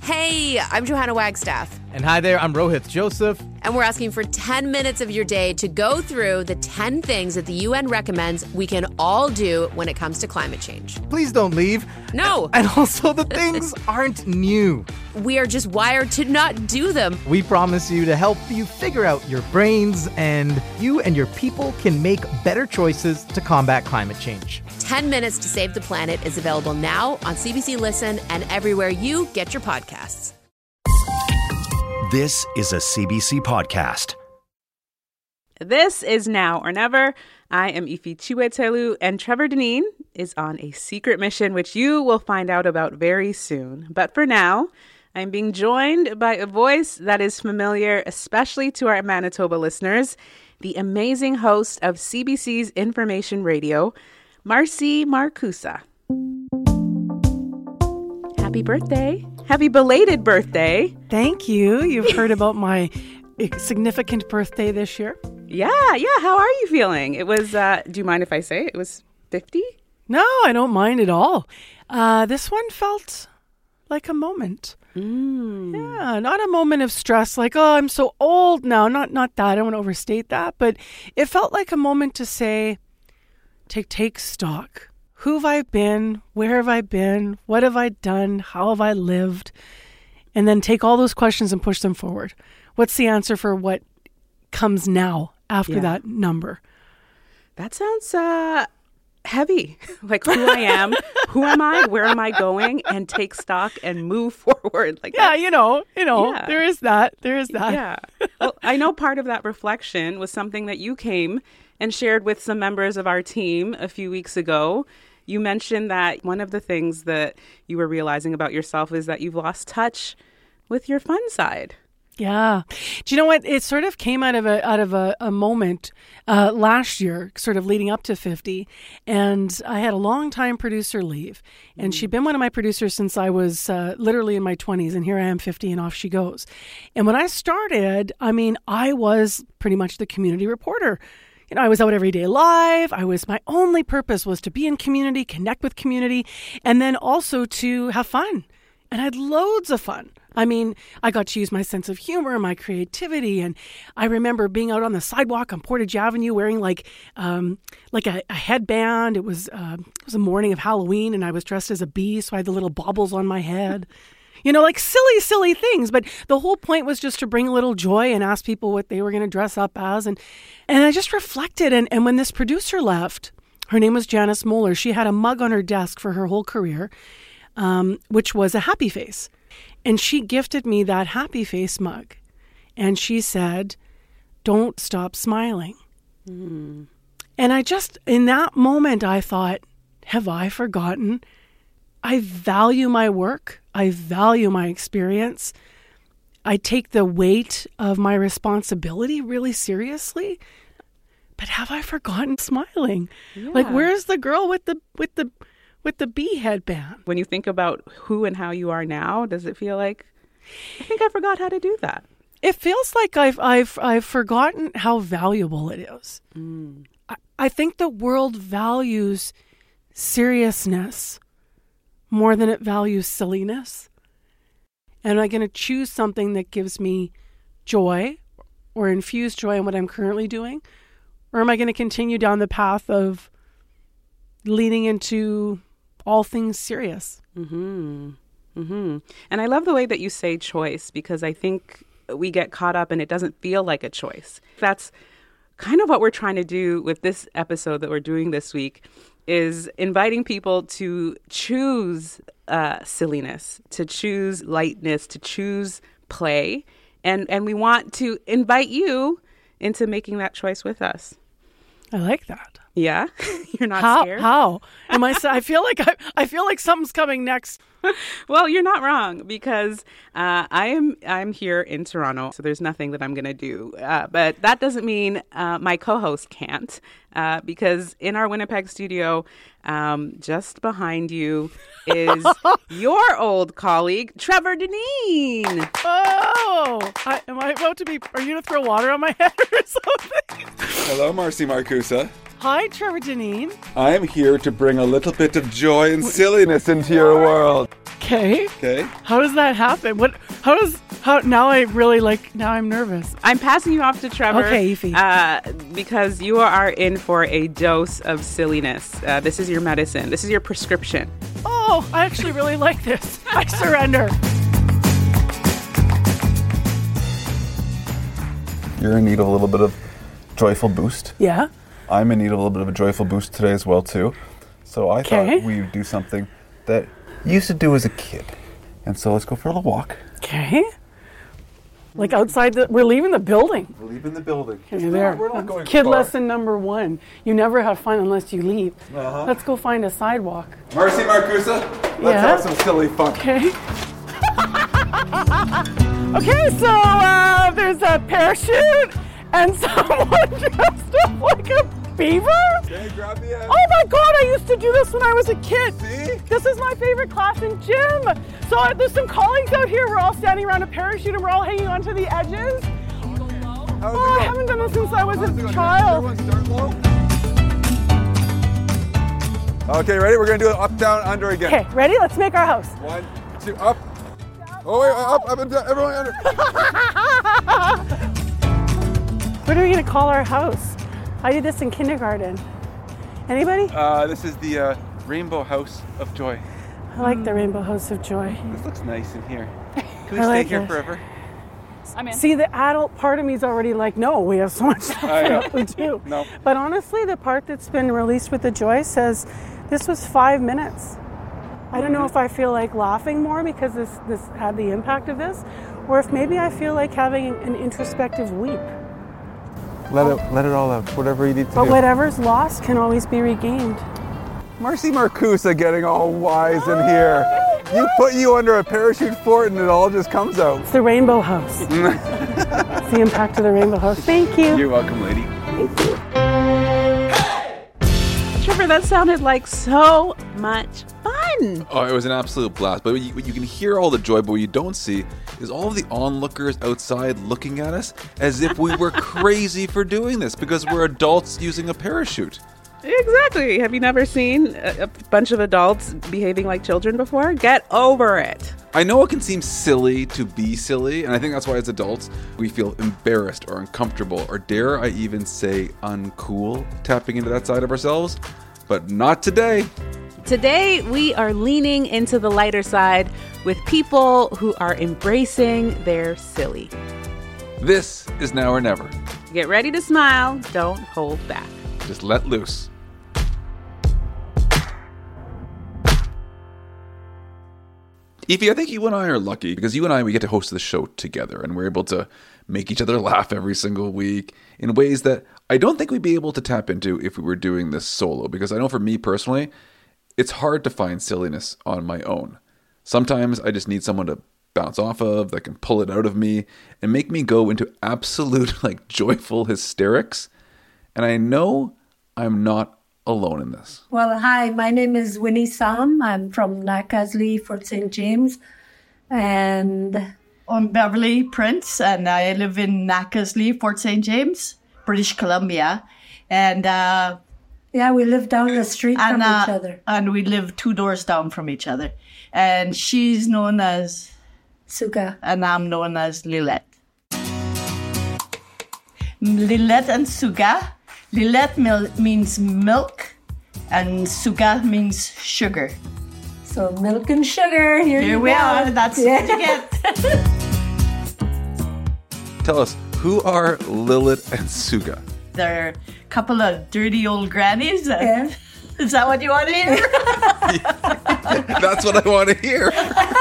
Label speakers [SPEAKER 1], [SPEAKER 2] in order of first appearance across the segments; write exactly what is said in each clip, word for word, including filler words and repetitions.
[SPEAKER 1] Hey, I'm Johanna Wagstaff.
[SPEAKER 2] And hi there, I'm Rohith Joseph.
[SPEAKER 1] And we're asking for ten minutes of your day to go through the ten things that the U N recommends we can all do when it comes to climate change.
[SPEAKER 2] Please don't leave.
[SPEAKER 1] No.
[SPEAKER 2] And also, the things aren't new.
[SPEAKER 1] We are just wired to not do them.
[SPEAKER 2] We promise you to help you figure out your brains, and you and your people can make better choices to combat climate change.
[SPEAKER 1] ten minutes to Save the Planet is available now on C B C Listen and everywhere you get your podcasts.
[SPEAKER 3] This is a C B C podcast.
[SPEAKER 4] This is Now or Never. I am Ifi Chiwetelu, and Trevor Deneen is on a secret mission, which you will find out about very soon. But for now, I'm being joined by a voice that is familiar, especially to our Manitoba listeners, the amazing host of C B C's Information Radio, Marcy Marcusa. Happy birthday. Happy belated birthday.
[SPEAKER 5] Thank you. You've heard about my significant birthday this year?
[SPEAKER 4] Yeah, yeah. How are you feeling? It was, uh, do you mind if I say it, it was fifty?
[SPEAKER 5] No, I don't mind at all. Uh, this one felt like a moment.
[SPEAKER 4] Mm.
[SPEAKER 5] Yeah, not a moment of stress like, oh, I'm so old now. Not not that. I don't want to overstate that. But it felt like a moment to say, take, take stock. Who have I been? Where have I been? What have I done? How have I lived? And then take all those questions and push them forward. What's the answer for what comes now after
[SPEAKER 4] Yeah.
[SPEAKER 5] that number?
[SPEAKER 4] That sounds uh, heavy. Like who I am, who am I, where am I going, and take stock and move forward. Like
[SPEAKER 5] Yeah,
[SPEAKER 4] that.
[SPEAKER 5] you know, you know,
[SPEAKER 4] Yeah.
[SPEAKER 5] there is that. There is that.
[SPEAKER 4] Yeah. Well, I know part of that reflection was something that you came and shared with some members of our team a few weeks ago. You mentioned that one of the things that you were realizing about yourself is that you've lost touch with your fun side.
[SPEAKER 5] Yeah. Do you know what? It sort of came out of a out of a, a moment uh, last year, sort of leading up to fifty. And I had a long-time producer leave. And she'd been one of my producers since I was uh, literally in my twenties. And here I am, fifty, and off she goes. And when I started, I mean, I was pretty much the community reporter. You know, I was out every day live. I was, my only purpose was to be in community, connect with community, and then also to have fun. And I had loads of fun. I mean, I got to use my sense of humor, my creativity. And I remember being out on the sidewalk on Portage Avenue wearing like um, like a, a headband. It was, uh, it was a morning of Halloween, and I was dressed as a bee, so I had the little baubles on my head. You know, like silly, silly things. But the whole point was just to bring a little joy and ask people what they were going to dress up as. And and I just reflected. And, and when this producer left, her name was Janice Moeller. She had a mug on her desk for her whole career, um, which was a happy face. And she gifted me that happy face mug. And she said, don't stop smiling.
[SPEAKER 4] Mm.
[SPEAKER 5] And I just, in that moment, I thought, have I forgotten? I value my work. I value my experience. I take the weight of my responsibility really seriously. But have I forgotten smiling?
[SPEAKER 4] Yeah.
[SPEAKER 5] Like, where's the girl with the with the with the bee headband?
[SPEAKER 4] When you think about who and how you are now, does it feel like, I think I forgot how to do that?
[SPEAKER 5] It feels like I've I've I've forgotten how valuable it is.
[SPEAKER 4] Mm.
[SPEAKER 5] I, I think the world values seriousness more than it values silliness. And am I going to choose something that gives me joy or infuse joy in what I'm currently doing? Or am I going to continue down the path of leaning into all things serious?
[SPEAKER 4] Mm-hmm. Mm-hmm. And I love the way that you say choice, because I think we get caught up and it doesn't feel like a choice. That's kind of what we're trying to do with this episode that we're doing this week, is inviting people to choose uh, silliness, to choose lightness, to choose play. And, and we want to invite you into making that choice with us.
[SPEAKER 5] I like that.
[SPEAKER 4] Yeah? You're not
[SPEAKER 5] How?
[SPEAKER 4] scared?
[SPEAKER 5] How? Am I? I feel like I, I feel like something's coming next.
[SPEAKER 4] Well, you're not wrong, because uh, I am I'm here in Toronto, so there's nothing that I'm going to do. Uh, but that doesn't mean uh, my co-host can't, uh, because in our Winnipeg studio, um, just behind you is your old colleague, Trevor Deneen.
[SPEAKER 5] Oh, I, am I about to be? Are you going to throw water on my head or something?
[SPEAKER 6] Hello, Marcy Marcusa.
[SPEAKER 5] Hi, Trevor Deneen.
[SPEAKER 6] I am here to bring a little bit of joy and silliness into your world.
[SPEAKER 5] Okay.
[SPEAKER 6] Okay.
[SPEAKER 5] How does that happen? What? How does? How? Now I really like. Now I'm nervous.
[SPEAKER 4] I'm passing you off to Trevor.
[SPEAKER 5] Okay, Efi.
[SPEAKER 4] Uh, because you are in for a dose of silliness. Uh, this is your medicine. This is your prescription.
[SPEAKER 5] Oh, I actually really like this. I surrender.
[SPEAKER 6] You're in need of a little bit of joyful boost.
[SPEAKER 5] Yeah.
[SPEAKER 6] I'm in need of a little bit of a joyful boost today as well, too. So I
[SPEAKER 5] Okay.
[SPEAKER 6] thought we'd do something that you used to do as a kid. And so let's go for a little walk.
[SPEAKER 5] Okay. Like outside the, we're leaving the building.
[SPEAKER 6] We're leaving the building.
[SPEAKER 5] Okay, there.
[SPEAKER 6] We're not going
[SPEAKER 5] Kid
[SPEAKER 6] far.
[SPEAKER 5] lesson number one. You never have fun unless you leave.
[SPEAKER 6] Uh-huh.
[SPEAKER 5] Let's go find a sidewalk.
[SPEAKER 6] Marcy Marcusa, let's
[SPEAKER 5] Yeah?
[SPEAKER 6] have some silly fun.
[SPEAKER 5] Okay. Okay, so uh, there's a parachute and someone dressed up like a beaver.
[SPEAKER 6] Okay, grab the end.
[SPEAKER 5] Oh my God, I used to do this when I was a kid.
[SPEAKER 6] See?
[SPEAKER 5] This is my favorite class in gym. So uh, there's some colleagues out here. We're all standing around a parachute and we're all hanging onto the edges.
[SPEAKER 6] How's
[SPEAKER 5] Oh, I
[SPEAKER 6] it
[SPEAKER 5] haven't done this since I was
[SPEAKER 6] How's it
[SPEAKER 5] a
[SPEAKER 6] go?
[SPEAKER 5] child.
[SPEAKER 6] Everyone start low. Okay, ready? We're going to do it up, down, under again.
[SPEAKER 5] Okay, ready? Let's make our house.
[SPEAKER 6] One, two, up. Oh, wait, up, up, and down. Everyone under.
[SPEAKER 5] What are we going to call our house? I did this in kindergarten. Anybody?
[SPEAKER 6] Uh, this is the uh, Rainbow House of Joy.
[SPEAKER 5] I like the Rainbow House of Joy.
[SPEAKER 6] This looks nice in here. Can we
[SPEAKER 5] I
[SPEAKER 6] stay
[SPEAKER 5] like
[SPEAKER 6] here
[SPEAKER 5] it.
[SPEAKER 6] forever?
[SPEAKER 5] See, the adult part of me is already like, no, we have so much stuff
[SPEAKER 6] I know.
[SPEAKER 5] we do.
[SPEAKER 6] No.
[SPEAKER 5] But honestly, the part that's been released with the Joy says this was five minutes. I don't know if I feel like laughing more because this, this had the impact of this, or if maybe I feel like having an introspective weep.
[SPEAKER 6] Let it, let it all out. Whatever you need to
[SPEAKER 5] But
[SPEAKER 6] do.
[SPEAKER 5] whatever's lost can always be regained.
[SPEAKER 6] Marcy Marcusa getting all wise in here. You put you under a parachute fort and it all just comes out.
[SPEAKER 5] It's the Rainbow House. It's the impact of the Rainbow House. Thank you.
[SPEAKER 6] You're welcome, lady.
[SPEAKER 4] Trevor, that sounded like so much fun.
[SPEAKER 7] Oh, it was an absolute blast. But you, you can hear all the joy, but what you don't see is all of the onlookers outside looking at us as if we were crazy for doing this because we're adults using a parachute.
[SPEAKER 4] Exactly. Have you never seen a, a bunch of adults behaving like children before? Get over it.
[SPEAKER 7] I know it can seem silly to be silly, and I think that's why as adults we feel embarrassed or uncomfortable or dare I even say uncool tapping into that side of ourselves, but not today.
[SPEAKER 4] Today, we are leaning into the lighter side with people who are embracing their silly.
[SPEAKER 7] This is Now or Never.
[SPEAKER 4] Get ready to smile. Don't hold back.
[SPEAKER 7] Just let loose. Efi, I think you and I are lucky because you and I, we get to host the show together and we're able to make each other laugh every single week in ways that I don't think we'd be able to tap into if we were doing this solo. Because I know for me personally, it's hard to find silliness on my own. Sometimes I just need someone to bounce off of that can pull it out of me and make me go into absolute like joyful hysterics. And I know I'm not alone in this.
[SPEAKER 8] Well, hi, my name is Winnie Sam. I'm from Nacaslee, Fort Saint James. And
[SPEAKER 9] I'm Beverly Prince, and I live in Nacaslee, Fort Saint James, British Columbia. And uh,
[SPEAKER 8] yeah, we live down the street
[SPEAKER 9] and,
[SPEAKER 8] from
[SPEAKER 9] uh,
[SPEAKER 8] each other.
[SPEAKER 9] And we live two doors down from each other. And she's known as
[SPEAKER 8] Suga.
[SPEAKER 9] And I'm known as Lilette. Lilette and Suga. Lilette mil- means milk, and Suga means sugar.
[SPEAKER 8] So milk and sugar, here,
[SPEAKER 9] Here
[SPEAKER 8] you
[SPEAKER 9] we
[SPEAKER 8] go.
[SPEAKER 9] are. That's
[SPEAKER 8] Yeah.
[SPEAKER 9] what you get.
[SPEAKER 7] Tell us, who are Lilith and Suga?
[SPEAKER 9] They're a couple of dirty old grannies.
[SPEAKER 8] Yeah.
[SPEAKER 9] Is that what you want to hear?
[SPEAKER 7] That's what I want to hear.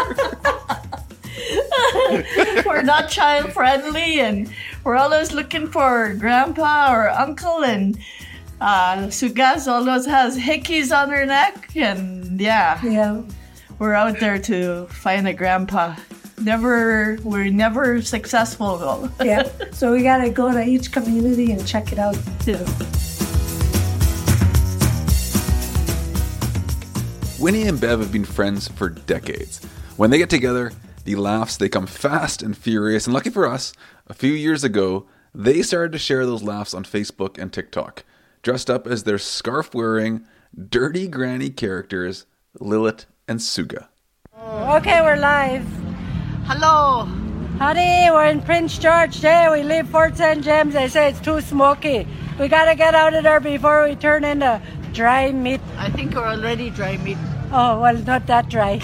[SPEAKER 9] We're not child friendly, and we're always looking for grandpa or uncle, and uh, Sugas always has hickeys on her neck, and yeah,
[SPEAKER 8] Yeah.
[SPEAKER 9] we're out there to find a grandpa. Never, we're never successful though.
[SPEAKER 8] Yeah. So we got to go to each community and check it out.
[SPEAKER 9] Yeah.
[SPEAKER 7] Winnie and Bev have been friends for decades. When they get together, the laughs, they come fast and furious. And lucky for us, a few years ago, they started to share those laughs on Facebook and TikTok, dressed up as their scarf-wearing, dirty granny characters, Lilith and Suga.
[SPEAKER 10] Okay, we're live.
[SPEAKER 9] Hello.
[SPEAKER 10] Honey, we're in Prince George Day. We leave Fort Saint James. They say it's too smoky. We gotta get out of there before we turn into dry meat.
[SPEAKER 9] I think we're already dry meat.
[SPEAKER 10] Oh, well, not that dry.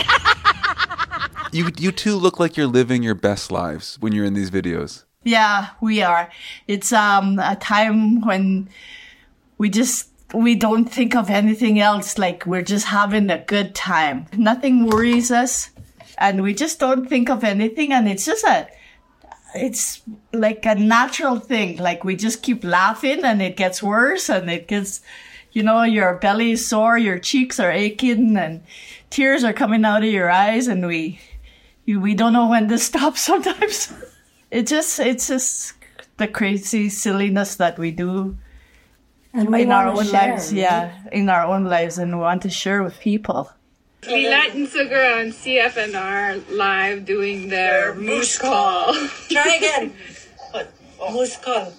[SPEAKER 7] You you two look like you're living your best lives when you're in these videos.
[SPEAKER 9] Yeah, we are. It's um a time when we just we don't think of anything else. Like we're just having a good time. Nothing worries us, and we just don't think of anything. And it's just a, it's like a natural thing. Like we just keep laughing, and it gets worse, and it gets, you know, your belly is sore, your cheeks are aching, and tears are coming out of your eyes, and we, we don't know when to stop sometimes. It just, it's just the crazy silliness that we do.
[SPEAKER 8] And we
[SPEAKER 9] in our
[SPEAKER 8] want
[SPEAKER 9] own
[SPEAKER 8] to share,
[SPEAKER 9] lives,
[SPEAKER 8] right?
[SPEAKER 9] yeah, in our own lives, and we want to share with people.
[SPEAKER 11] Lilette and Sugar on C F N R live doing their moose call.
[SPEAKER 10] Try again. Moose call.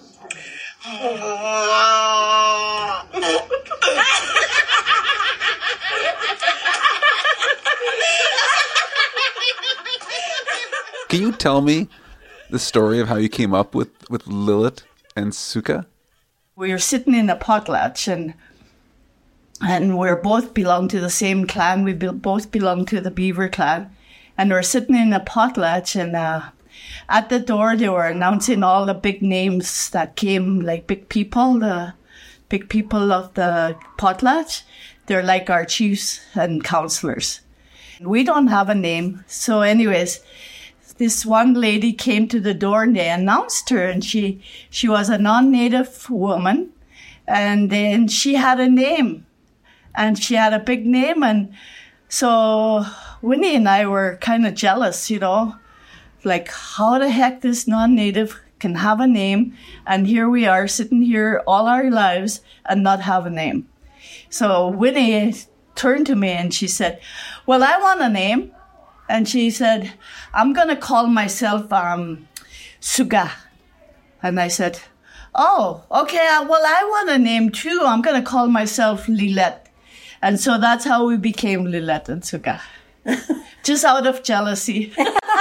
[SPEAKER 7] Can you tell me the story of how you came up with, with Lilith and Suka?
[SPEAKER 9] We were sitting in a potlatch, and and we're both belong to the same clan. We be- both belong to the Beaver clan, and we're sitting in a potlatch, and uh, at the door they were announcing all the big names that came, like big people, the big people of the potlatch. They're like our chiefs and counselors. We don't have a name, so anyways, this one lady came to the door and they announced her, and she she was a non-native woman, and then she had a name, and she had a big name, and so Winnie and I were kind of jealous, you know, like how the heck this non-native can have a name, and here we are sitting here all our lives and not have a name. So Winnie turned to me and she said, "Well, I want a name." And she said, "I'm going to call myself um, Suga." And I said, "Oh, okay, well, I want a name too. I'm going to call myself Lilette." And so that's how we became Lilette and Suga. Just out of jealousy.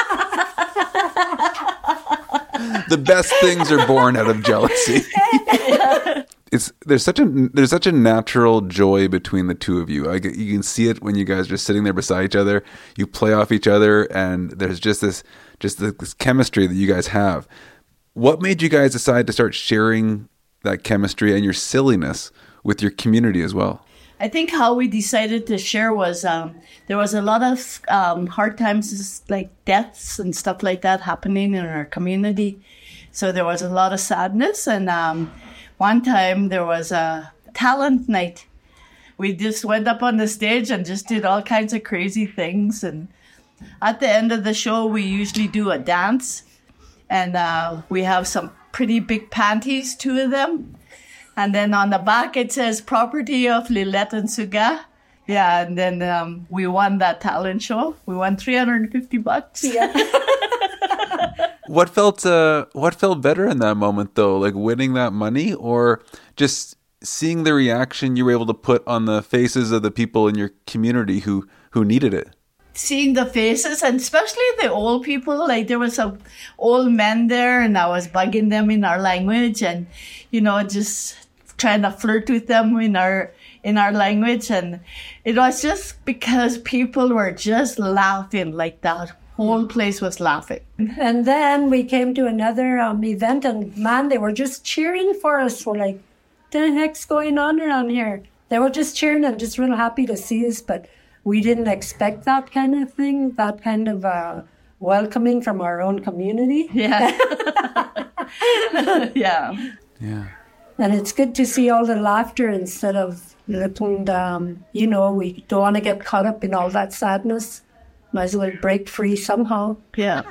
[SPEAKER 7] The best things are born out of jealousy. It's there's such a there's such a natural joy between the two of you. I, you can see it when you guys are just sitting there beside each other. You play off each other, and there's just this just this chemistry that you guys have. What made you guys decide to start sharing that chemistry and your silliness with your community as well?
[SPEAKER 9] I think how we decided to share was um, there was a lot of um, hard times, like deaths and stuff like that happening in our community. So there was a lot of sadness, and um, one time there was a talent night. We just went up on the stage and just did all kinds of crazy things. And at the end of the show, we usually do a dance. And uh, we have some pretty big panties, two of them. And then on the back, it says property of Lilette and Suga. Yeah, and then um, we won that talent show. We won three hundred fifty bucks. Yeah.
[SPEAKER 7] What felt uh, what felt better in that moment, though? Like winning that money, or just seeing the reaction you were able to put on the faces of the people in your community who, who needed it?
[SPEAKER 9] Seeing the faces, and especially the old people. Like there was some old men there, and I was bugging them in our language, and you know, just trying to flirt with them in our in our language. And it was just because people were just laughing, like that whole place was laughing.
[SPEAKER 8] And then we came to another um, event, and man, they were just cheering for us. We're like, what the heck's going on around here? They were just cheering and just real happy to see us, but we didn't expect that kind of thing, that kind of uh, welcoming from our own community.
[SPEAKER 9] Yeah. Yeah.
[SPEAKER 7] Yeah.
[SPEAKER 8] And it's good to see all the laughter instead of looking, um, you know, we don't want to get caught up in all that sadness. Might as well break free somehow.
[SPEAKER 9] Yeah.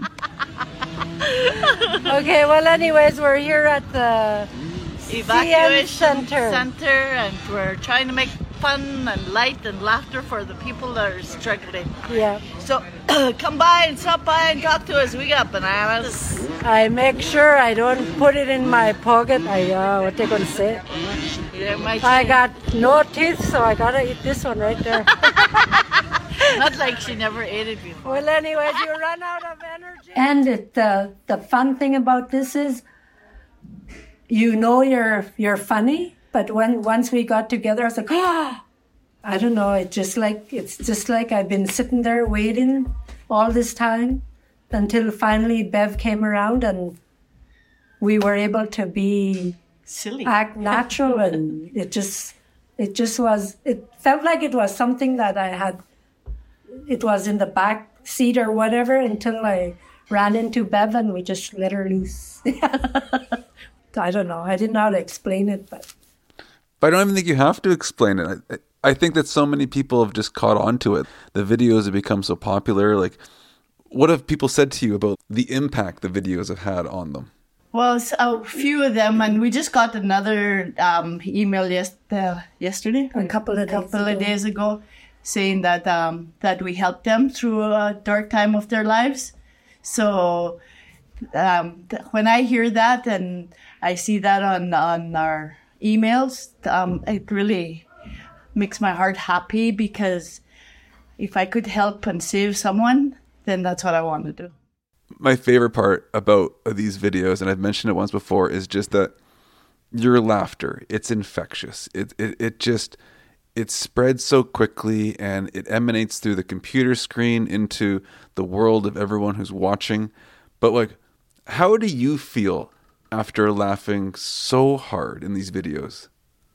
[SPEAKER 10] Okay, well, anyways, we're here at the
[SPEAKER 9] Evacuation
[SPEAKER 10] center.
[SPEAKER 9] center, and we're trying to make fun and light and laughter for the people that are struggling.
[SPEAKER 10] Yeah.
[SPEAKER 9] So come by and stop by and talk to us. We got bananas.
[SPEAKER 10] I make sure I don't put it in my pocket. I uh, what they gonna say?
[SPEAKER 9] Yeah, my
[SPEAKER 10] I got no teeth, so I gotta eat this one right there.
[SPEAKER 9] Not like she never ate it before.
[SPEAKER 10] Well, anyway, you run out of energy.
[SPEAKER 8] And it, the the fun thing about this is, you know, you're you're funny, but when once we got together, I was like, ah, I don't know. It's just like it's just like I've been sitting there waiting all this time until finally Bev came around and we were able to be
[SPEAKER 9] silly,
[SPEAKER 8] act natural, and it just it just was. It felt like it was something that I had. It was in the back seat or whatever until I ran into Bev and we just let her loose. I don't know. I didn't know how to explain it, but.
[SPEAKER 7] But I don't even think you have to explain it. I, I think that so many people have just caught on to it. The videos have become so popular. Like, what have people said to you about the impact the videos have had on them?
[SPEAKER 9] Well, a few of them, and we just got another um, email yes, uh, yesterday,
[SPEAKER 8] a couple of
[SPEAKER 9] couple
[SPEAKER 8] days
[SPEAKER 9] of
[SPEAKER 8] ago.
[SPEAKER 9] days ago, saying that um, that we helped them through a dark time of their lives. So um, th- when I hear that and I see that on on our emails, um, it really makes my heart happy, because if I could help and save someone, then that's what I want to do.
[SPEAKER 7] My favorite part about these videos, and I've mentioned it once before, is just that your laughter, it's infectious. It, it, it just, it spreads so quickly, and it emanates through the computer screen into the world of everyone who's watching. But like, how do you feel after laughing so hard in these videos?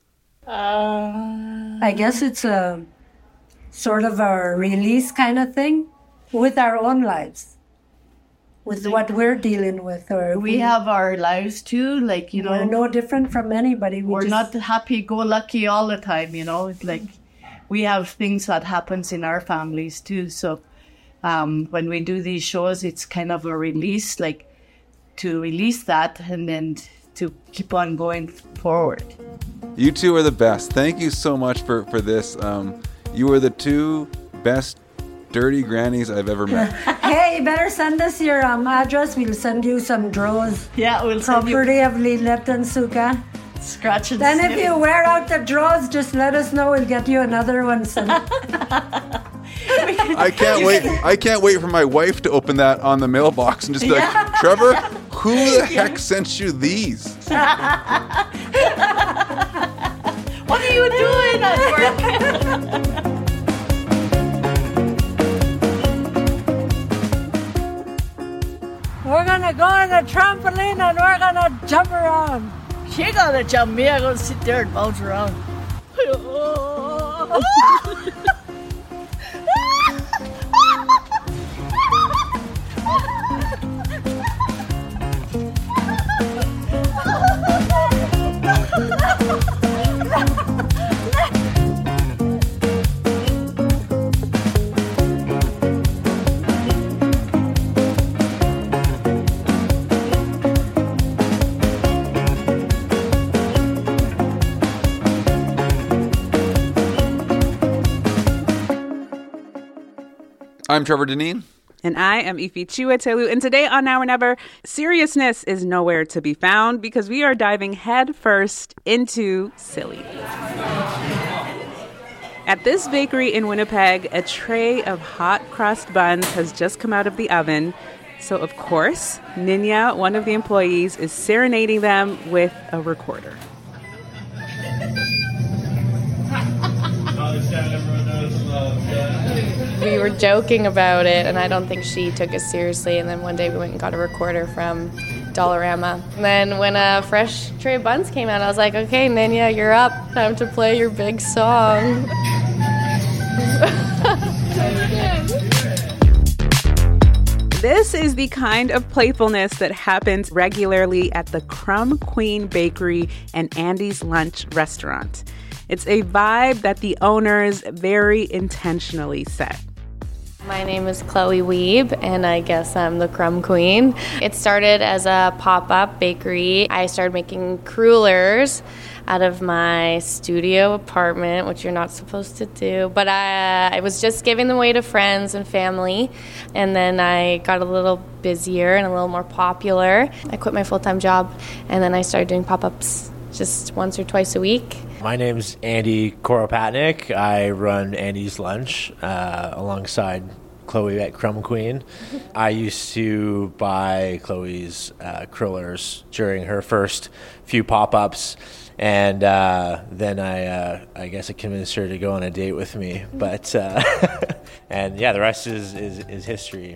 [SPEAKER 8] Uh, I guess it's a sort of a release kind of thing with our own lives, with what we're dealing with. Or
[SPEAKER 9] we, we have our lives too, like, you know.
[SPEAKER 8] We're no different from anybody. We
[SPEAKER 9] we're
[SPEAKER 8] just,
[SPEAKER 9] not happy-go-lucky all the time, you know. It's like we have things that happens in our families too. So um, when we do these shows, it's kind of a release, like to release that and then to keep on going forward.
[SPEAKER 7] You two are the best. Thank you so much for, for this. Um, you are the two best dirty grannies I've ever met.
[SPEAKER 8] Hey, you better send us your um, address. We'll send you some drawers.
[SPEAKER 9] Yeah, we'll send you.
[SPEAKER 8] Property of Lilet and Suka.
[SPEAKER 9] Scratch and
[SPEAKER 8] Then
[SPEAKER 9] sniff.
[SPEAKER 8] if you wear out the drawers, just let us know. We'll get you another one sent.
[SPEAKER 7] I can't wait. I can't wait for my wife to open that on the mailbox and just be
[SPEAKER 9] Yeah.
[SPEAKER 7] like, Trevor, who the heck sent you these?
[SPEAKER 9] What are you doing at work?
[SPEAKER 10] We're gonna go on a trampoline and we're gonna jump around.
[SPEAKER 9] She gonna jump, me, I'm gonna sit there and bounce around.
[SPEAKER 7] I'm Trevor Deneen.
[SPEAKER 4] And I am Ife Chiwetelu. And today on Now or Never, seriousness is nowhere to be found because we are diving head first into silly. At this bakery in Winnipeg, a tray of hot crust buns has just come out of the oven. So, of course, Ninya, one of the employees, is serenading them with a recorder.
[SPEAKER 12] We were joking about it, and I don't think she took us seriously. And then one day we went and got a recorder from Dollarama. And then when a fresh tray of buns came out, I was like, okay, Ninya, you're up. Time to play your big song.
[SPEAKER 4] This is the kind of playfulness that happens regularly at the Crumb Queen Bakery and Andy's Lunch restaurant. It's a vibe that the owners very intentionally set.
[SPEAKER 12] My name is Chloe Weeb, and I guess I'm the Crumb Queen. It started as a pop-up bakery. I started making crullers out of my studio apartment, which you're not supposed to do. But I, I was just giving them away to friends and family, and then I got a little busier and a little more popular. I quit my full-time job, and then I started doing pop-ups just once or twice a week.
[SPEAKER 13] My name's Andy Koropatnik. I run Andy's Lunch uh, alongside Chloe at Crumb Queen. I used to buy Chloe's uh, crullers during her first few pop-ups, and uh, then I uh, I guess I convinced her to go on a date with me. But uh, and yeah, the rest is, is, is history.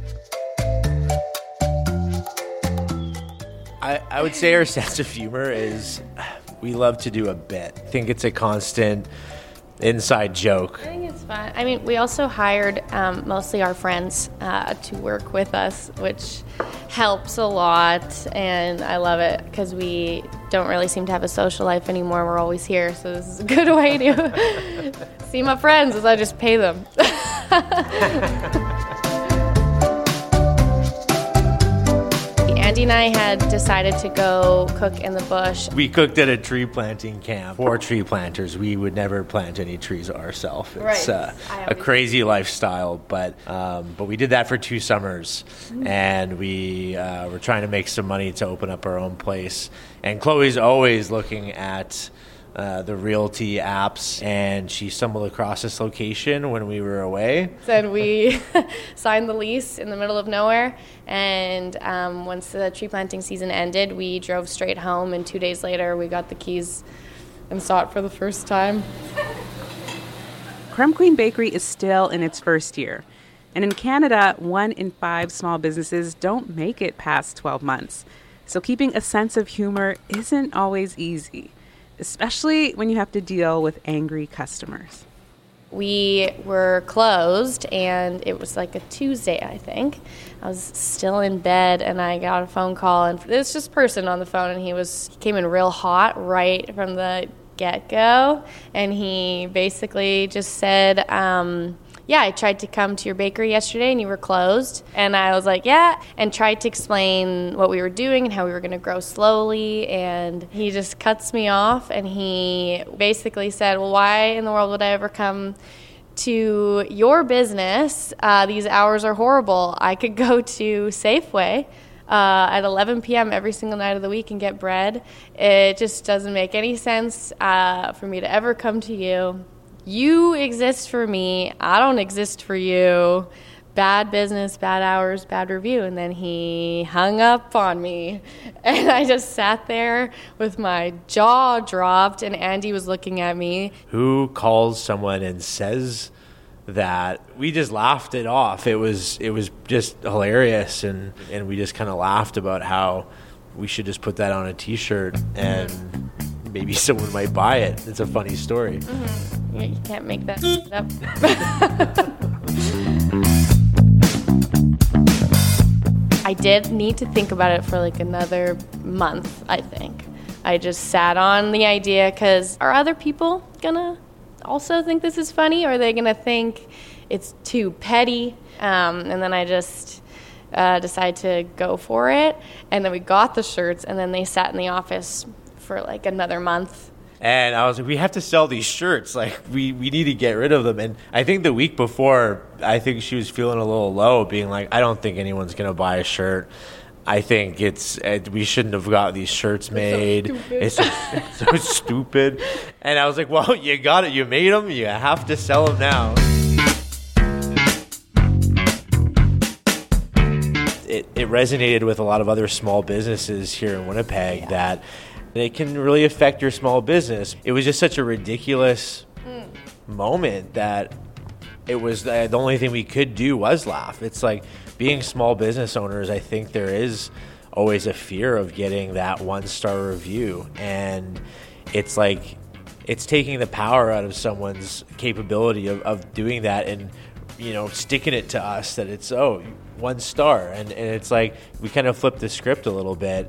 [SPEAKER 13] I, I would say our sense of humor is we love to do a bit. I think it's a constant inside joke.
[SPEAKER 12] I think it's fun. I mean, we also hired um, mostly our friends uh, to work with us, which helps a lot, and I love it because we don't really seem to have a social life anymore. We're always here, so this is a good way to see my friends as I just pay them. Andy and I had decided to go cook in the bush.
[SPEAKER 13] We cooked at a tree planting camp for tree planters. We would never plant any trees ourselves. It's
[SPEAKER 12] Right.
[SPEAKER 13] uh, a crazy lifestyle, but um, but we did that for two summers, mm-hmm. and we uh, were trying to make some money to open up our own place. And Chloe's always looking at Uh, the realty apps, and she stumbled across this location when we were away.
[SPEAKER 12] Said we signed the lease in the middle of nowhere, and um, once the tree planting season ended, we drove straight home, and two days later we got the keys and saw it for the first time.
[SPEAKER 4] Crumb Queen Bakery is still in its first year. And in Canada, one in five small businesses don't make it past twelve months. So keeping a sense of humor isn't always easy, especially when you have to deal with angry customers.
[SPEAKER 12] We were closed, and it was like a Tuesday, I think. I was still in bed, and I got a phone call, and this just person on the phone, and he was he came in real hot right from the get-go, and he basically just said, um, yeah, I tried to come to your bakery yesterday and you were closed. And I was like, yeah, and tried to explain what we were doing and how we were going to grow slowly. And he just cuts me off, and he basically said, well, why in the world would I ever come to your business? Uh, these hours are horrible. I could go to Safeway Uh, at eleven p.m. every single night of the week and get bread. It just doesn't make any sense uh, for me to ever come to you. You exist for me. I don't exist for you. Bad business, bad hours, bad review. And then he hung up on me. And I just sat there with my jaw dropped, and Andy was looking at me.
[SPEAKER 13] Who calls someone and says that? We just laughed it off. It was it was just hilarious, and, and we just kind of laughed about how we should just put that on a T-shirt and maybe someone might buy it. It's a funny story.
[SPEAKER 12] Mm-hmm. Yeah, you can't make that up. I did need to think about it for like another month, I think. I just sat on the idea because are other people gonna also think this is funny, or are they gonna think it's too petty? Um, and then I just uh, decided to go for it, and then we got the shirts, and then they sat in the office for like another month.
[SPEAKER 13] And I was like, we have to sell these shirts. Like, we, we need to get rid of them. And I think the week before, I think she was feeling a little low, being like, I don't think anyone's going to buy a shirt. I think it's uh, we shouldn't have got these shirts made. It's so, it's so stupid. And I was like, well, you got it. You made them. You have to sell them now. It, it resonated with a lot of other small businesses here in Winnipeg, yeah, that it can really affect your small business. It was just such a ridiculous mm. moment that it was uh, the only thing we could do was laugh. It's like being small business owners, I think there is always a fear of getting that one-star review. And it's like it's taking the power out of someone's capability of, of doing that and, you know, sticking it to us that it's, oh, one star. And, and it's like we kind of flipped the script a little bit.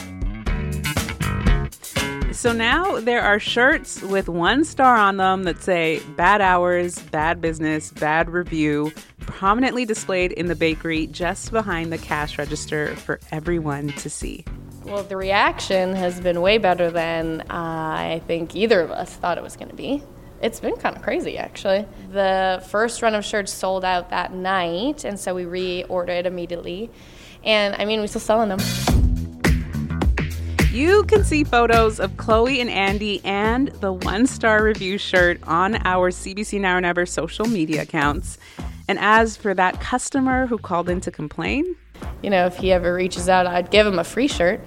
[SPEAKER 4] So now there are shirts with one star on them that say bad hours, bad business, bad review, prominently displayed in the bakery just behind the cash register for everyone to see.
[SPEAKER 12] Well, the reaction has been way better than uh, I think either of us thought it was going to be. It's been kind of crazy, actually. The first run of shirts sold out that night, and so we reordered immediately. And, I mean, we're still selling them.
[SPEAKER 4] You can see photos of Chloe and Andy and the one-star review shirt on our C B C Now or Never social media accounts. And as for that customer who called in to complain,
[SPEAKER 12] you know, if he ever reaches out, I'd give him a free shirt.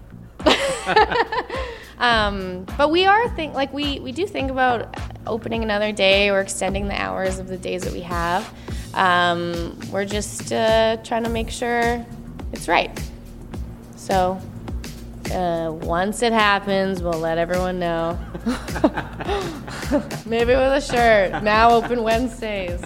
[SPEAKER 12] um, but we are think like we, we do think about opening another day or extending the hours of the days that we have. Um, we're just uh, trying to make sure it's right. So uh, once it happens, we'll let everyone know. Maybe with a shirt. Now open Wednesdays.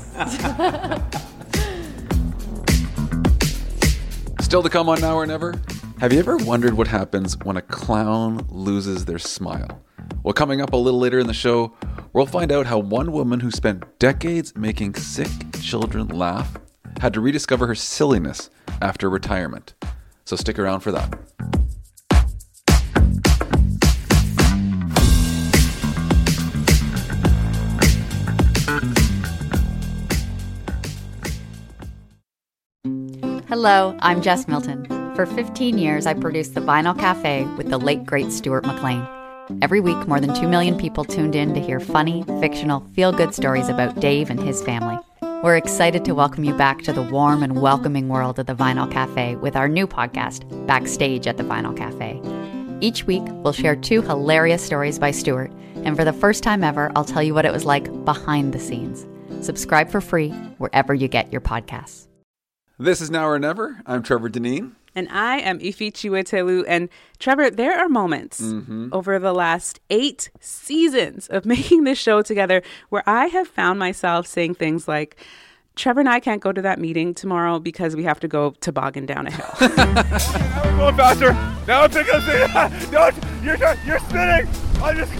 [SPEAKER 7] Still to come on Now or Never. Have you ever wondered what happens when a clown loses their smile? Well, coming up a little later in the show, we'll find out how one woman who spent decades making sick children laugh had to rediscover her silliness after retirement. So stick around for that.
[SPEAKER 14] Hello, I'm Jess Milton. For fifteen years, I produced The Vinyl Cafe with the late, great Stuart McLean. Every week, more than two million people tuned in to hear funny, fictional, feel-good stories about Dave and his family. We're excited to welcome you back to the warm and welcoming world of The Vinyl Cafe with our new podcast, Backstage at The Vinyl Cafe. Each week, we'll share two hilarious stories by Stuart, and for the first time ever, I'll tell you what it was like behind the scenes. Subscribe for free wherever you get your podcasts.
[SPEAKER 7] This is Now or Never. I'm Trevor Deneen.
[SPEAKER 4] And I am Ifi Chiwetelu. And Trevor, there are moments mm-hmm. over the last eight seasons of making this show together where I have found myself saying things like, Trevor and I can't go to that meeting tomorrow because we have to go toboggan down a hill.
[SPEAKER 6] Now we're going faster. Now I'm picking up speed. No, you're, you're spinning. I'm just...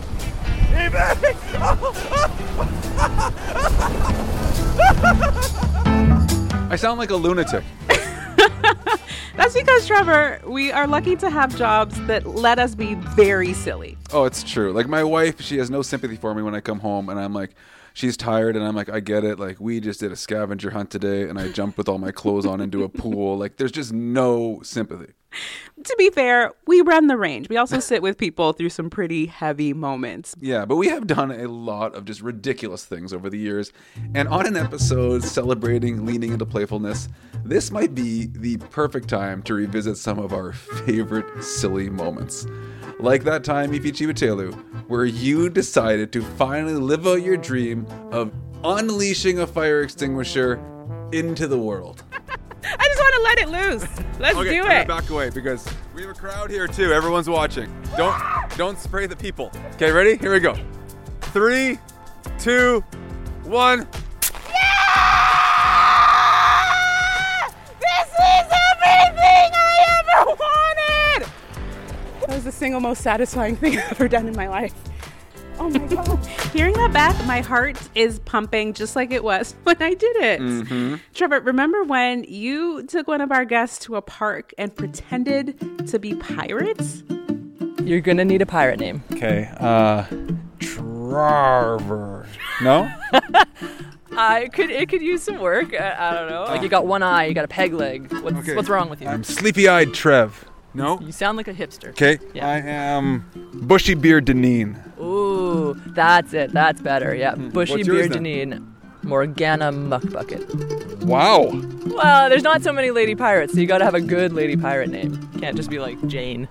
[SPEAKER 7] I sound like a lunatic.
[SPEAKER 4] That's because, Trevor, we are lucky to have jobs that let us be very silly.
[SPEAKER 7] Oh, it's true. Like my wife, she has no sympathy for me when I come home and I'm like, she's tired and I'm like, I get it. Like we just did a scavenger hunt today and I jumped with all my clothes on into a pool. Like there's just no sympathy.
[SPEAKER 4] To be fair, we run the range. We also sit with people through some pretty heavy moments.
[SPEAKER 7] Yeah, but we have done a lot of just ridiculous things over the years. And on an episode celebrating leaning into playfulness, this might be the perfect time to revisit some of our favorite silly moments. Like that time, Ifi Chiwetelu, where you decided to finally live out your dream of unleashing a fire extinguisher into the world.
[SPEAKER 4] I just want to let it loose. Let's
[SPEAKER 6] okay,
[SPEAKER 4] do
[SPEAKER 6] okay,
[SPEAKER 4] it.
[SPEAKER 6] Back away because we have a crowd here too. Everyone's watching. Don't don't spray the people. Okay, ready? Here we go. Three, two, one.
[SPEAKER 15] Yeah! This is everything I ever wanted!
[SPEAKER 4] That was the single most satisfying thing I've ever done in my life. Oh my God. Hearing that back, my heart is pumping just like it was when I did it.
[SPEAKER 7] Mm-hmm.
[SPEAKER 4] Trevor, remember when you took one of our guests to a park and pretended to be pirates?
[SPEAKER 16] You're going to need a pirate name.
[SPEAKER 6] Okay. Uh, Trevor. No?
[SPEAKER 16] uh, it could it could use some work. I, I don't know. Like you got one eye, you got a peg leg. What's,
[SPEAKER 6] okay.
[SPEAKER 16] what's wrong with you?
[SPEAKER 6] I'm sleepy-eyed Trev. No?
[SPEAKER 16] You sound like a hipster.
[SPEAKER 6] Okay.
[SPEAKER 16] Yeah.
[SPEAKER 6] I am Bushy Beard Deneen.
[SPEAKER 16] Ooh, that's it. That's better. Yeah. Bushy
[SPEAKER 6] What's
[SPEAKER 16] Beard
[SPEAKER 6] yours,
[SPEAKER 16] Deneen. Morgana Muckbucket.
[SPEAKER 6] Wow.
[SPEAKER 16] Well, there's not so many lady pirates, so you gotta have a good lady pirate name. Can't just be like Jane.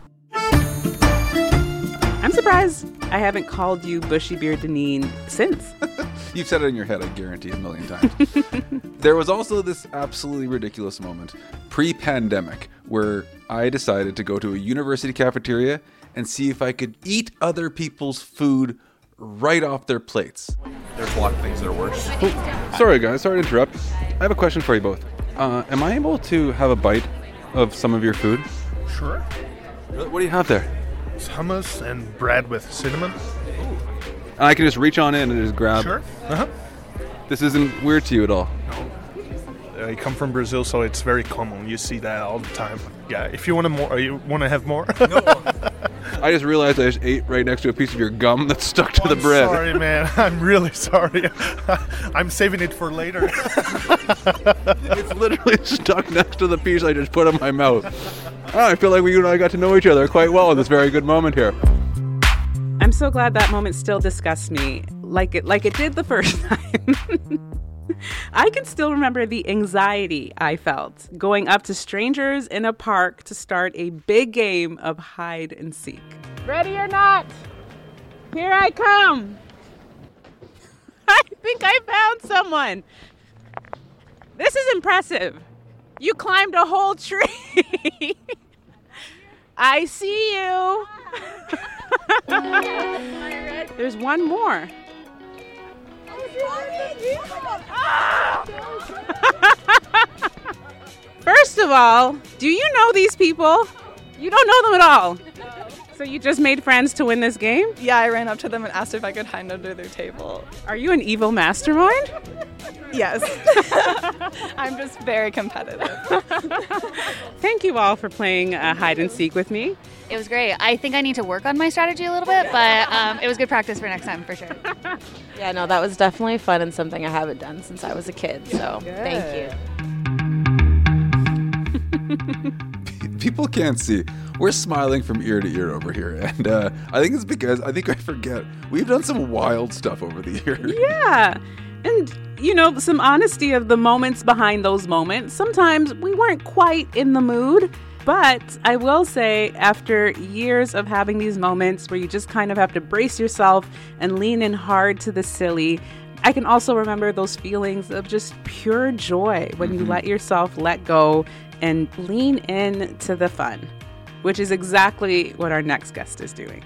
[SPEAKER 4] I'm surprised I haven't called you Bushy Beard Deneen since.
[SPEAKER 7] You've said it in your head, I guarantee, a million times. There was also this absolutely ridiculous moment, pre-pandemic, where I decided to go to a university cafeteria and see if I could eat other people's food right off their plates.
[SPEAKER 6] There's a lot of things that are worse.
[SPEAKER 7] Oh, sorry, guys. Sorry to interrupt. I have a question for you both. Uh, am I able to have a bite of some of your food?
[SPEAKER 17] Sure.
[SPEAKER 7] What do you have there?
[SPEAKER 17] It's hummus and bread with cinnamon.
[SPEAKER 7] And I can just reach on in and just grab.
[SPEAKER 17] Sure. Uh-huh.
[SPEAKER 7] This isn't weird to you at all?
[SPEAKER 17] No. I come from Brazil, so it's very common. You see that all the time. Yeah. If you want to more, you want to have more.
[SPEAKER 7] No. I just realized I just ate right next to a piece of your gum that's stuck to
[SPEAKER 17] oh,
[SPEAKER 7] the
[SPEAKER 17] I'm
[SPEAKER 7] bread.
[SPEAKER 17] Sorry, man. I'm really sorry. I'm saving it for later.
[SPEAKER 7] It's literally stuck next to the piece I just put in my mouth.
[SPEAKER 6] Oh, I feel like we you and I got to know each other quite well in this very good moment here.
[SPEAKER 4] I'm so glad that moment still disgusts me like it like it did the first time. I can still remember the anxiety I felt going up to strangers in a park to start a big game of hide and seek.
[SPEAKER 15] Ready or not, here I come.
[SPEAKER 4] I think I found someone. This is impressive. You climbed a whole tree. I see you. There's one more. First of all, do you know these people? You don't know them at all. So you just made friends to win this game?
[SPEAKER 18] Yeah, I ran up to them and asked if I could hide under their table.
[SPEAKER 4] Are you an evil mastermind?
[SPEAKER 18] Yes. I'm just very competitive.
[SPEAKER 4] Thank you all for playing uh, hide and seek with me.
[SPEAKER 19] It was great. I think I need to work on my strategy a little bit, but um, it was good practice for next time for sure.
[SPEAKER 20] Yeah, no, that was definitely fun and something I haven't done since I was a kid. So
[SPEAKER 4] Good.
[SPEAKER 20] Thank you.
[SPEAKER 7] People can't see. We're smiling from ear to ear over here. And uh, I think it's because, I think I forget, we've done some wild stuff over the years.
[SPEAKER 4] Yeah. And, you know, some honesty of the moments behind those moments. Sometimes we weren't quite in the mood. But I will say, after years of having these moments where you just kind of have to brace yourself and lean in hard to the silly, I can also remember those feelings of just pure joy when you let yourself let go and lean in to the fun, which is exactly what our next guest is doing.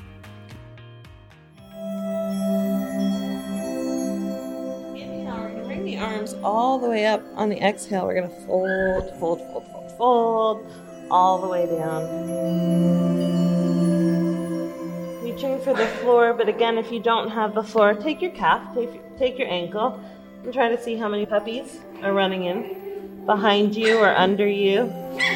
[SPEAKER 21] Bring the arms all the way up on the exhale. We're going to fold, fold, fold, fold, fold, all the way down. Reaching for the floor, but again, if you don't have the floor, take your calf, take, take your ankle, and try to see how many puppies are running in behind you or under you.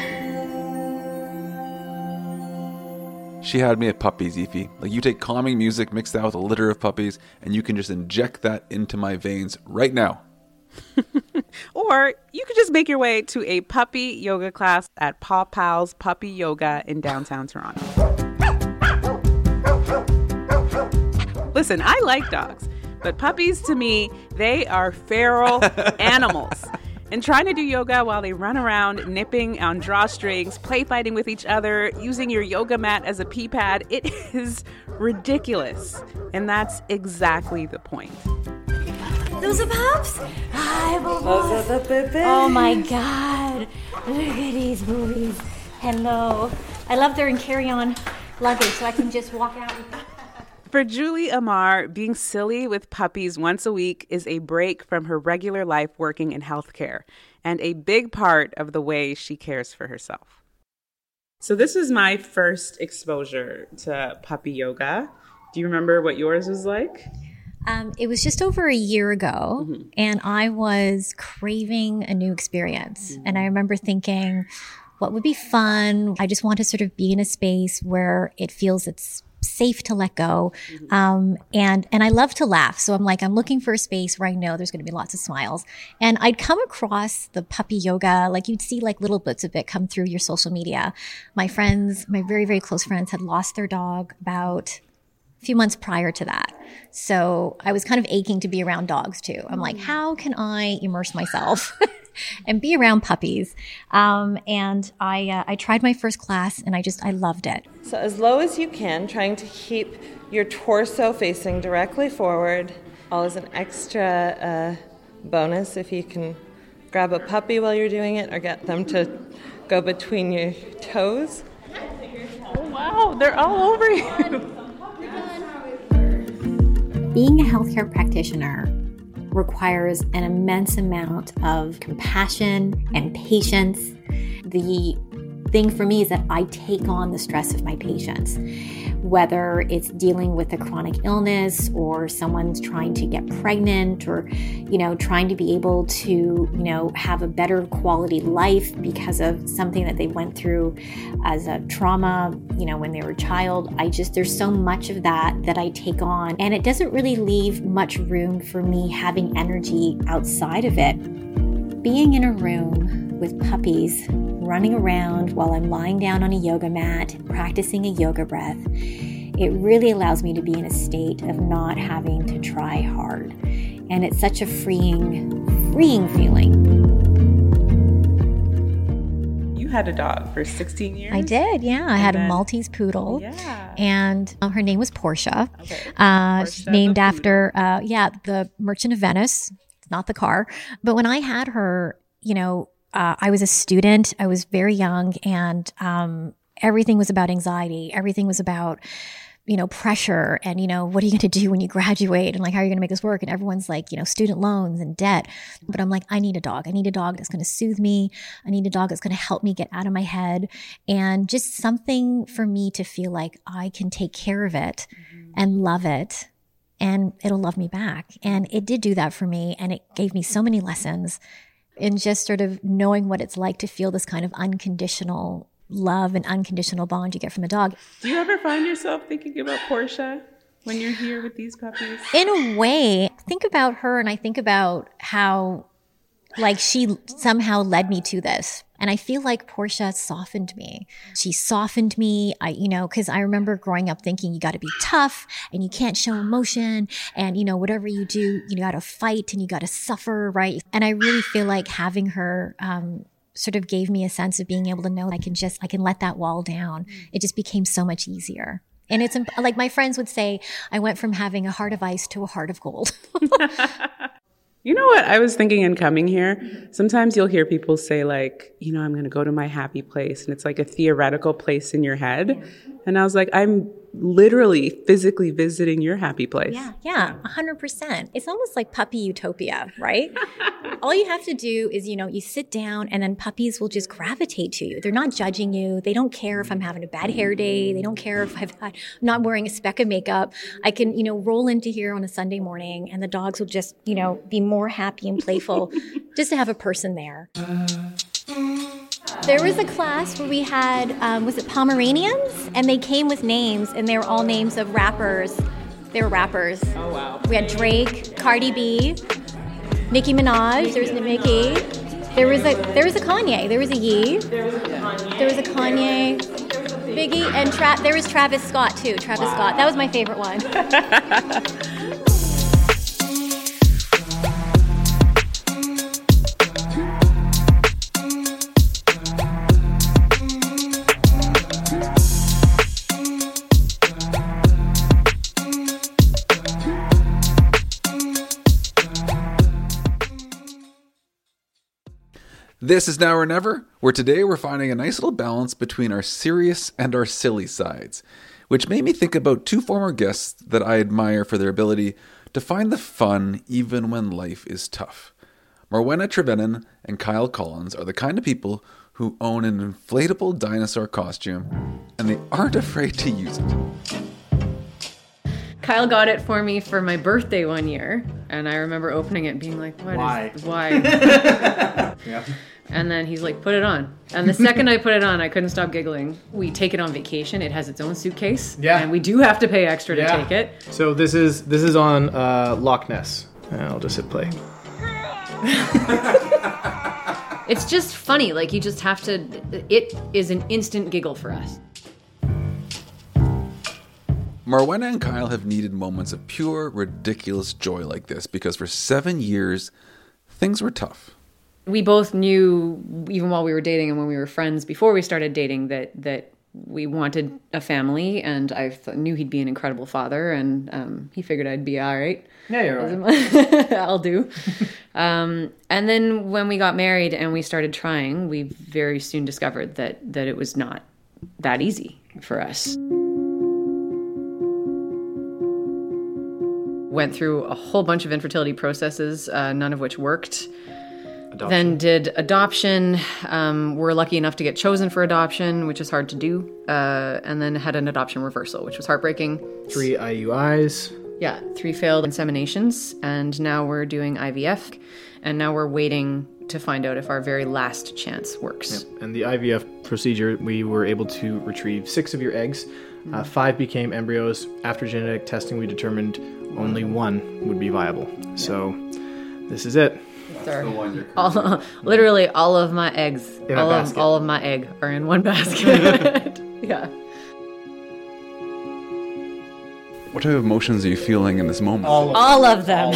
[SPEAKER 7] She had me at puppies, Efi. Like, you take calming music mixed out with a litter of puppies, and you can just inject that into my veins right now.
[SPEAKER 4] Or you could just make your way to a puppy yoga class at Paw Pal's Puppy Yoga in downtown Toronto. Listen, I like dogs, but puppies to me, they are feral animals. And trying to do yoga while they run around, nipping on drawstrings, play fighting with each other, using your yoga mat as a pee pad, it is ridiculous. And that's exactly the point.
[SPEAKER 22] Those are pups? Hi, Bobo.
[SPEAKER 21] Those are the babies.
[SPEAKER 22] Oh my God. Look at these movies. Hello. I love their carry-on luggage so I can just walk out with them.
[SPEAKER 4] For Julie Amar, being silly with puppies once a week is a break from her regular life working in healthcare and a big part of the way she cares for herself. So this is my first exposure to puppy yoga. Do you remember what yours was like?
[SPEAKER 22] Um, it was just over a year ago, mm-hmm. and I was craving a new experience. Mm-hmm. And I remember thinking, what would be fun? I just want to sort of be in a space where it feels it's safe to let go. Mm-hmm. Um, and, and I love to laugh. So I'm like, I'm looking for a space where I know there's going to be lots of smiles. And I'd come across the puppy yoga, like you'd see like little bits of it come through your social media. My friends, my very, very close friends had lost their dog about a few months prior to that. So I was kind of aching to be around dogs too. I'm like, how can I immerse myself and be around puppies? Um, and I, uh, I tried my first class and I just, I loved it.
[SPEAKER 21] So as low as you can, trying to keep your torso facing directly forward. Always an extra uh, bonus if you can grab a puppy while you're doing it or get them to go between your toes.
[SPEAKER 4] Oh, wow, they're all over you.
[SPEAKER 22] Being a healthcare practitioner requires an immense amount of compassion and patience. The thing for me is that I take on the stress of my patients, whether it's dealing with a chronic illness or someone's trying to get pregnant or, you know, trying to be able to, you know, have a better quality life because of something that they went through as a trauma, you know, when they were a child. I just, there's so much of that that I take on, and it doesn't really leave much room for me having energy outside of it. Being in a room with puppies running around while I'm lying down on a yoga mat, practicing a yoga breath, it really allows me to be in a state of not having to try hard. And it's such a freeing, freeing feeling.
[SPEAKER 4] You had a dog for sixteen years?
[SPEAKER 22] I did, yeah. I had
[SPEAKER 4] then,
[SPEAKER 22] a Maltese poodle.
[SPEAKER 4] Yeah.
[SPEAKER 22] And um, her name was Portia.
[SPEAKER 4] Okay.
[SPEAKER 22] Uh,
[SPEAKER 4] Portia
[SPEAKER 22] she's named
[SPEAKER 4] the
[SPEAKER 22] after, uh, yeah, the Merchant of Venice, not the car. But when I had her, you know, uh, I was a student. I was very young, and um, everything was about anxiety. Everything was about, you know, pressure and, you know, what are you going to do when you graduate? And like, how are you going to make this work? And everyone's like, you know, student loans and debt. But I'm like, I need a dog. I need a dog that's going to soothe me. I need a dog that's going to help me get out of my head, and just something for me to feel like I can take care of it mm-hmm. and love it, and it'll love me back. And it did do that for me. And it gave me so many lessons in just sort of knowing what it's like to feel this kind of unconditional love and unconditional bond you get from a dog.
[SPEAKER 4] Do you ever find yourself thinking about Portia when you're here with these puppies?
[SPEAKER 22] In a way, I think about her, and I think about how, like, she somehow led me to this. And I feel like Portia softened me. She softened me, I, you know, because I remember growing up thinking you got to be tough and you can't show emotion. And, you know, whatever you do, you got to fight and you got to suffer, right? And I really feel like having her um, sort of gave me a sense of being able to know I can just, I can let that wall down. It just became so much easier. And it's like my friends would say, I went from having a heart of ice to a heart of gold.
[SPEAKER 4] You know what I was thinking in coming here? Sometimes you'll hear people say like, you know, I'm going to go to my happy place. And it's like a theoretical place in your head. And I was like, I'm literally physically visiting your happy place.
[SPEAKER 22] Yeah, yeah, one hundred percent. It's almost like puppy utopia, right? All you have to do is, you know, you sit down and then puppies will just gravitate to you. They're not judging you. They don't care if I'm having a bad hair day. They don't care if I've, I'm not wearing a speck of makeup. I can, you know, roll into here on a Sunday morning and the dogs will just, you know, be more happy and playful just to have a person there. There was a class where we had, um, was it Pomeranians? And they came with names, and they were all names of rappers. They were rappers.
[SPEAKER 4] Oh, wow.
[SPEAKER 22] We had Drake, Cardi B, Nicki Minaj. There was a Nicki. There was a there was a Kanye. There was a Ye. There was a Kanye. There was a Kanye. Biggie, and Tra- there was Travis Scott, too. Travis wow. Scott. That was my favorite one.
[SPEAKER 7] This is Now or Never, where today we're finding a nice little balance between our serious and our silly sides, which made me think about two former guests that I admire for their ability to find the fun even when life is tough. Morwenna Trevennan and Kyle Collins are the kind of people who own an inflatable dinosaur costume, and they aren't afraid to use it.
[SPEAKER 1] Kyle got it for me for my birthday one year, and I remember opening it and being like, what
[SPEAKER 2] why?
[SPEAKER 1] Is, why?
[SPEAKER 2] Yeah.
[SPEAKER 1] And then he's like, put it on. And the second I put it on, I couldn't stop giggling. We take it on vacation. It has its own suitcase.
[SPEAKER 2] Yeah.
[SPEAKER 1] And we do have to pay extra to
[SPEAKER 2] yeah.
[SPEAKER 1] take it.
[SPEAKER 2] So this is this is on uh, Loch Ness. I'll just hit play.
[SPEAKER 1] It's just funny. Like, you just have to, it is an instant giggle for us.
[SPEAKER 7] Morwenna and Kyle have needed moments of pure, ridiculous joy like this because for seven years, things were tough.
[SPEAKER 1] We both knew, even while we were dating and when we were friends before we started dating, that that we wanted a family, and I th- knew he'd be an incredible father, and um, he figured I'd be all right.
[SPEAKER 2] Yeah, you're all right.
[SPEAKER 1] I'll do. um, and then when we got married and we started trying, we very soon discovered that that it was not that easy for us. Went through a whole bunch of infertility processes, uh, none of which worked. Adoption. Then did adoption. Um, we're lucky enough to get chosen for adoption, which is hard to do. Uh, and then had an adoption reversal, which was heartbreaking.
[SPEAKER 2] Three I U Is.
[SPEAKER 1] Yeah, three failed inseminations. And now we're doing I V F. And now we're waiting to find out if our very last chance works.
[SPEAKER 2] Yep. And the I V F procedure, we were able to retrieve six of your eggs. Mm-hmm. Uh, five became embryos. After genetic testing, we determined only one would be viable. Yep. So this is it.
[SPEAKER 1] are
[SPEAKER 7] the one you're
[SPEAKER 1] all, literally all of my eggs,
[SPEAKER 2] In a
[SPEAKER 1] all of
[SPEAKER 2] basket.
[SPEAKER 1] all of my egg are in one basket. Yeah.
[SPEAKER 7] What type of emotions are you feeling in this moment?
[SPEAKER 2] All of
[SPEAKER 1] All of them.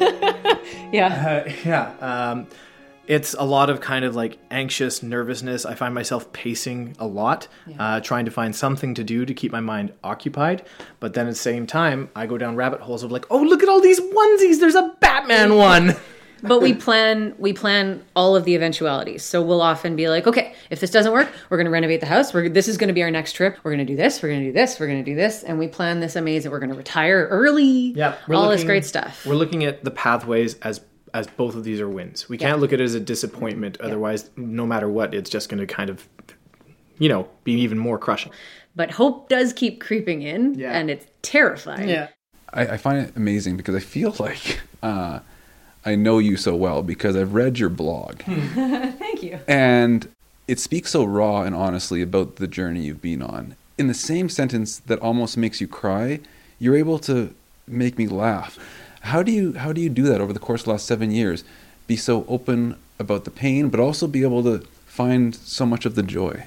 [SPEAKER 2] yeah. Uh, yeah. Um, it's a lot of kind of like anxious nervousness. I find myself pacing a lot, uh, trying to find something to do to keep my mind occupied. But then at the same time, I go down rabbit holes of like, oh, look at all these onesies. There's a Batman one.
[SPEAKER 1] But we plan we plan all of the eventualities. So we'll often be like, okay, if this doesn't work, we're going to renovate the house. We're, this is going to be our next trip. We're going to do this. We're going to do this. We're going to do this. And we plan this amazing. We're going to retire early.
[SPEAKER 2] Yeah,
[SPEAKER 1] all
[SPEAKER 2] looking,
[SPEAKER 1] this great stuff.
[SPEAKER 2] We're looking at the pathways as as both of these are wins. We can't
[SPEAKER 1] Yeah.
[SPEAKER 2] look at it as a disappointment. Otherwise, no matter what, it's just going to kind of, you know, be even more crushing.
[SPEAKER 1] But hope does keep creeping in,
[SPEAKER 2] Yeah.
[SPEAKER 1] and it's terrifying.
[SPEAKER 2] Yeah.
[SPEAKER 7] I, I find it amazing because I feel like uh, I know you so well because I've read your blog.
[SPEAKER 1] Thank you.
[SPEAKER 7] And it speaks so raw and honestly about the journey you've been on. In the same sentence that almost makes you cry, you're able to make me laugh. How do you how do you do that over the course of the last seven years? Be so open about the pain, but also be able to find so much of the joy?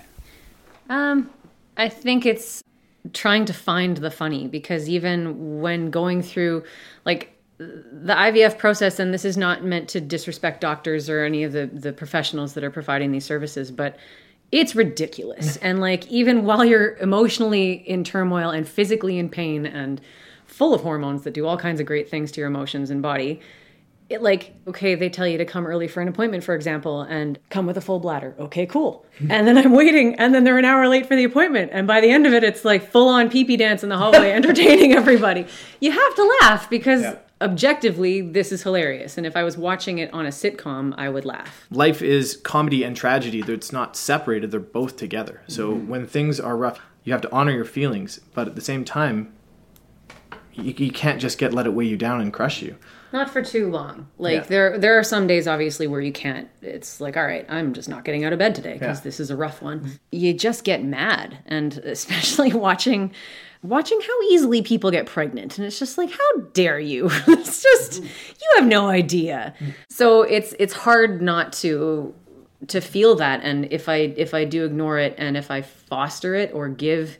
[SPEAKER 1] Um, I think it's trying to find the funny, because even when going through, like, the I V F process, and this is not meant to disrespect doctors or any of the, the professionals that are providing these services, but it's ridiculous. And like, even while you're emotionally in turmoil and physically in pain and full of hormones that do all kinds of great things to your emotions and body, it like, okay, they tell you to come early for an appointment, for example, and come with a full bladder. Okay, cool. And then I'm waiting, and then they're an hour late for the appointment. And by the end of it, it's like full on pee-pee dance in the hallway, entertaining everybody. You have to laugh because
[SPEAKER 2] Yeah.
[SPEAKER 1] objectively, this is hilarious. And if I was watching it on a sitcom, I would laugh.
[SPEAKER 2] Life is comedy and tragedy. It's not separated. They're both together. So when things are rough, you have to honor your feelings. But at the same time, you, you can't just get let it weigh you down and crush you.
[SPEAKER 1] Not for too long. Like,
[SPEAKER 2] Yeah.
[SPEAKER 1] there there are some days, obviously, where you can't. It's like, all right, I'm just not getting out of bed today because
[SPEAKER 2] Yeah.
[SPEAKER 1] this is a rough one. You just get mad. And especially watching watching how easily people get pregnant. And it's just like, how dare you? It's just, you have no idea. So it's it's hard not to to feel that. And if I if I do ignore it, and if I foster it or give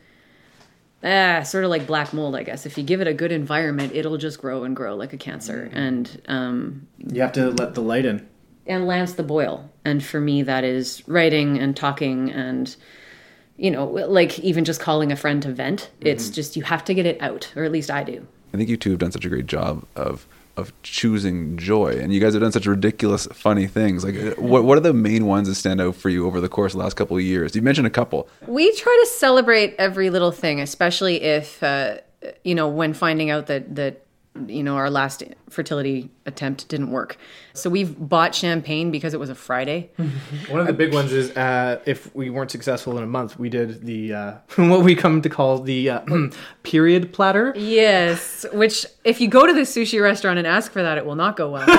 [SPEAKER 1] Ah, sort of like black mold, I guess. If you give it a good environment, it'll just grow and grow like a cancer. And um,
[SPEAKER 2] You have to let the light in.
[SPEAKER 1] and lance the boil. And for me, that is writing and talking and, you know, like even just calling a friend to vent. It's just, you have to get it out, or at least I do.
[SPEAKER 7] I think you two have done such a great job of of choosing joy, and you guys have done such ridiculous, funny things. Like, what what are the main ones that stand out for you over the course of the last couple of years? You mentioned a couple.
[SPEAKER 1] We try to celebrate every little thing, especially if, uh, you know, when finding out that, that, you know, our last fertility attempt didn't work. So we've bought champagne because it was a Friday.
[SPEAKER 2] One of the big ones is uh, if we weren't successful in a month, we did the uh, what we come to call the uh, period platter.
[SPEAKER 1] Yes, which if you go to the sushi restaurant and ask for that, it will not go well.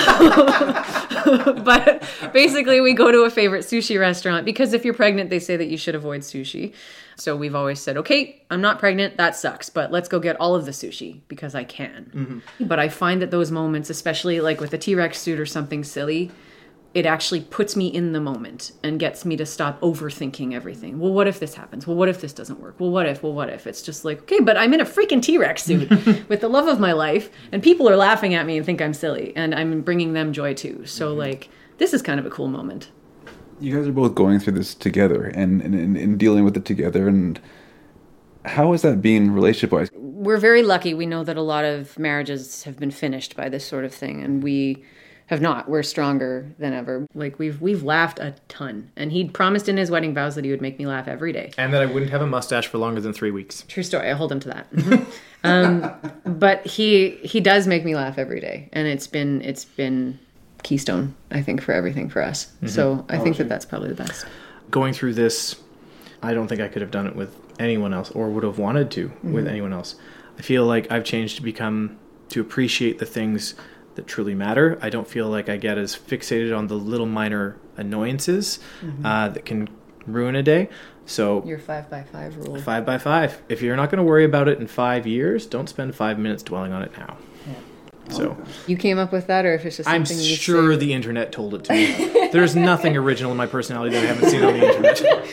[SPEAKER 1] But basically, we go to a favorite sushi restaurant because if you're pregnant, they say that you should avoid sushi. So we've always said, okay, I'm not pregnant, that sucks, but let's go get all of the sushi because I can.
[SPEAKER 2] Mm-hmm.
[SPEAKER 1] But I find that those moments, especially like with a T-Rex suit or something silly, it actually puts me in the moment and gets me to stop overthinking everything. Well, what if this happens? Well, what if this doesn't work? Well, what if? Well, what if? It's just like, okay, but I'm in a freaking T-Rex suit with the love of my life, and people are laughing at me and think I'm silly, and I'm bringing them joy too. So,
[SPEAKER 2] Mm-hmm.
[SPEAKER 1] like, this is kind of a cool moment.
[SPEAKER 7] You guys are both going through this together and, and, and, and dealing with it together. And how has that been relationship-wise?
[SPEAKER 1] We're very lucky. We know that a lot of marriages have been finished by this sort of thing, and we have not. We're stronger than ever. Like, we've we've laughed a ton, and he'd promised in his wedding vows that he would make me laugh every day.
[SPEAKER 2] And that I wouldn't have a mustache for longer than three weeks.
[SPEAKER 1] True story. I hold him to that. um, but he he does make me laugh every day, and it's been it's been keystone, I think, for everything for us.
[SPEAKER 2] Mm-hmm.
[SPEAKER 1] So I think that that's probably the best.
[SPEAKER 2] Going through this, I don't think I could have done it with anyone else, or would have wanted to mm-hmm. with anyone else. I feel like I've changed to become to appreciate the things that truly matter. I don't feel like I get as fixated on the little minor annoyances mm-hmm. uh, that can ruin a day. So
[SPEAKER 1] your five by five rule.
[SPEAKER 2] Five by five. If you're not going to worry about it in five years, don't spend five minutes dwelling on it now.
[SPEAKER 1] Yeah.
[SPEAKER 2] So
[SPEAKER 1] you came up with that, or if it's just
[SPEAKER 2] I'm
[SPEAKER 1] something you
[SPEAKER 2] sure
[SPEAKER 1] say?
[SPEAKER 2] the internet told it to me. There's nothing original in my personality that I haven't seen on the internet.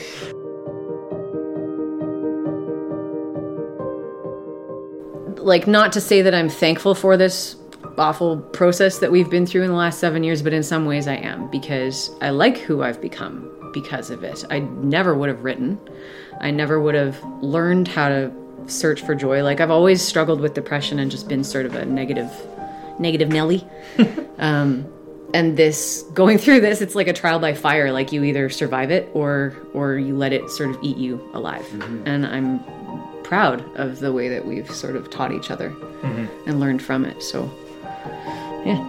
[SPEAKER 1] Like, not to say that I'm thankful for this awful process that we've been through in the last seven years, but in some ways I am, because I like who I've become because of it. I never would have written. I never would have learned how to search for joy. Like, I've always struggled with depression and just been sort of a negative, negative Nelly. um, and this, going through this, it's like a trial by fire. Like, you either survive it or, or you let it sort of eat you alive. Mm-hmm. And I'm proud of the way that we've sort of taught each other mm-hmm. and learned from it. So, yeah.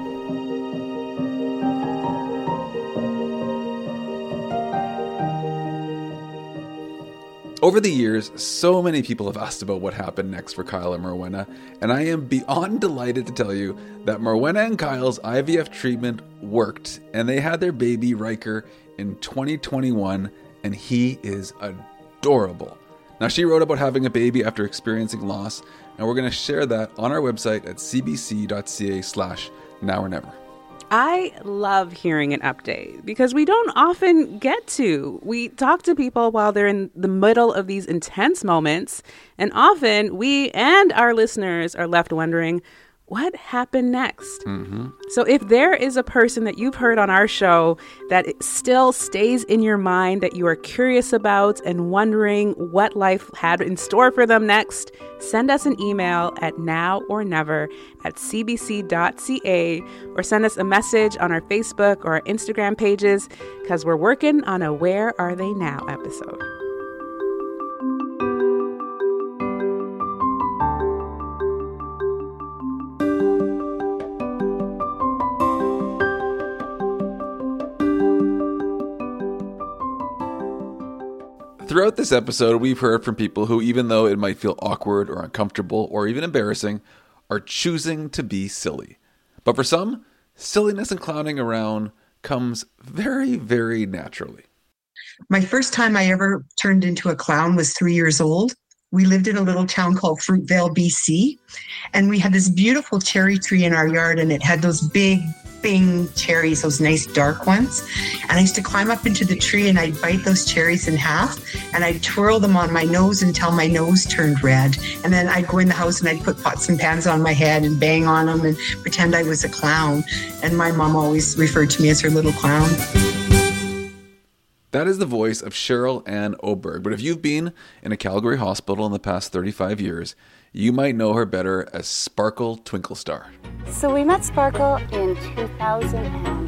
[SPEAKER 7] Over the years, so many people have asked about what happened next for Kyle and Morwenna, and I am beyond delighted to tell you that Morwenna and Kyle's I V F treatment worked, and they had their baby Riker in twenty twenty-one, and he is adorable. Now, she wrote about having a baby after experiencing loss, and we're going to share that on our website at cbc.ca slash now or never.
[SPEAKER 4] I love hearing an update because we don't often get to. We talk to people while they're in the middle of these intense moments, and often we and our listeners are left wondering, what happened next?
[SPEAKER 7] Mm-hmm.
[SPEAKER 4] So if there is a person that you've heard on our show that still stays in your mind, that you are curious about and wondering what life had in store for them next, send us an email at nowornever at cbc.ca or send us a message on our Facebook or our Instagram pages, because we're working on a Where Are They Now episode.
[SPEAKER 7] Throughout this episode, we've heard from people who, even though it might feel awkward or uncomfortable or even embarrassing, are choosing to be silly. But for some, silliness and clowning around comes very, very naturally.
[SPEAKER 3] My first time I ever turned into a clown was three years old. We lived in a little town called Fruitvale, B C, and we had this beautiful cherry tree in our yard, and it had those big Bing cherries, those nice dark ones. And I used to climb up into the tree and I'd bite those cherries in half and I'd twirl them on my nose until my nose turned red. And then I'd go in the house and I'd put pots and pans on my head and bang on them and pretend I was a clown. And my mom always referred to me as her little clown.
[SPEAKER 7] That is the voice of Cheryl Ann Oberg. But if you've been in a Calgary hospital in the past thirty-five years, you might know her better as Sparkle Twinklestar.
[SPEAKER 5] So we met Sparkle in two thousand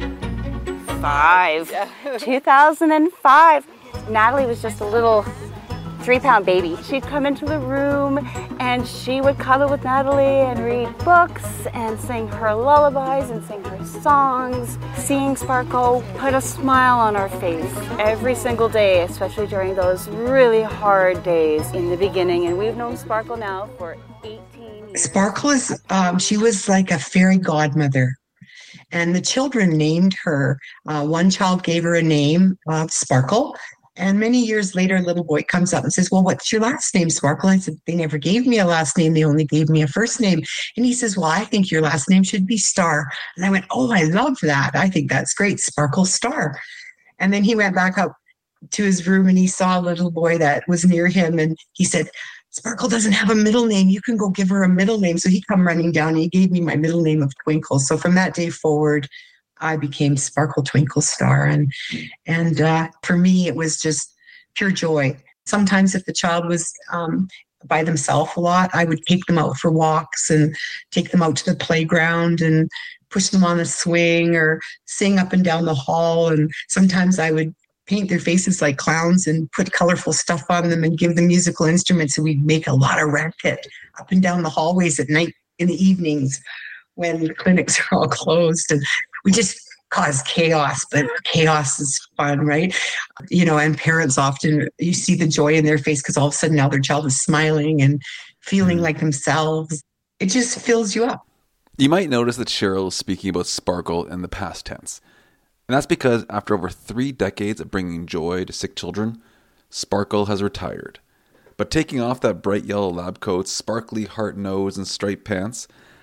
[SPEAKER 5] five. two thousand five. Natalie was just a little three-pound baby. She'd come into the room and she would cuddle with Natalie and read books and sing her lullabies and sing her songs. Seeing Sparkle put a smile on our face every single day, especially during those really hard days in the beginning. And we've known Sparkle now for eighteen years.
[SPEAKER 3] Sparkle is, um, she was like a fairy godmother. And the children named her. Uh, one child gave her a name, uh, Sparkle. And many years later, a little boy comes up and says, well, what's your last name, Sparkle? I said, they never gave me a last name. They only gave me a first name. And he says, well, I think your last name should be Star. And I went, oh, I love that. I think that's great. Sparkle Star. And then he went back up to his room and he saw a little boy that was near him. And he said, Sparkle doesn't have a middle name. You can go give her a middle name. So he come running down and he gave me my middle name of Twinkle. So from that day forward, I became Sparkle Twinklestar. And, and uh, for me, it was just pure joy. Sometimes if the child was um, by themselves a lot, I would take them out for walks and take them out to the playground and push them on the swing or sing up and down the hall. And sometimes I would paint their faces like clowns and put colorful stuff on them and give them musical instruments. And we'd make a lot of racket up and down the hallways at night in the evenings when the clinics are all closed. And we just cause chaos, but chaos is fun, right? You know, and parents often, you see the joy in their face because all of a sudden now their child is smiling and feeling like themselves. It just fills you up.
[SPEAKER 7] You might notice that Cheryl is speaking about Sparkle in the past tense. And that's because after over three decades of bringing joy to sick children, Sparkle has retired. But taking off that bright yellow lab coat, sparkly heart nose, and striped pants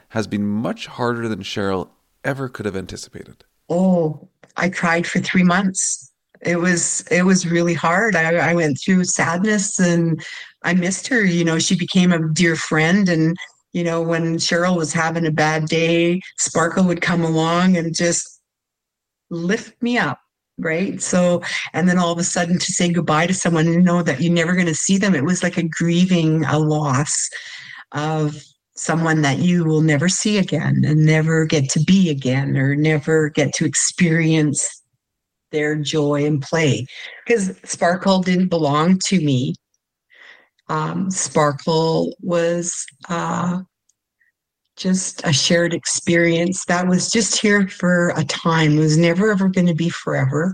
[SPEAKER 7] has been much harder than Cheryl ever could have anticipated.
[SPEAKER 3] Oh, I cried for three months. It was it was really hard. I, I went through sadness and I missed her. You know, she became a dear friend. And, you know, when Cheryl was having a bad day, Sparkle would come along and just lift me up. Right. So, and then all of a sudden to say goodbye to someone and know that you're never going to see them. It was like a grieving, a loss of someone that you will never see again and never get to be again, or never get to experience their joy and play. Because Sparkle didn't belong to me. Um, Sparkle was uh, just a shared experience that was just here for a time. It was never ever going to be forever.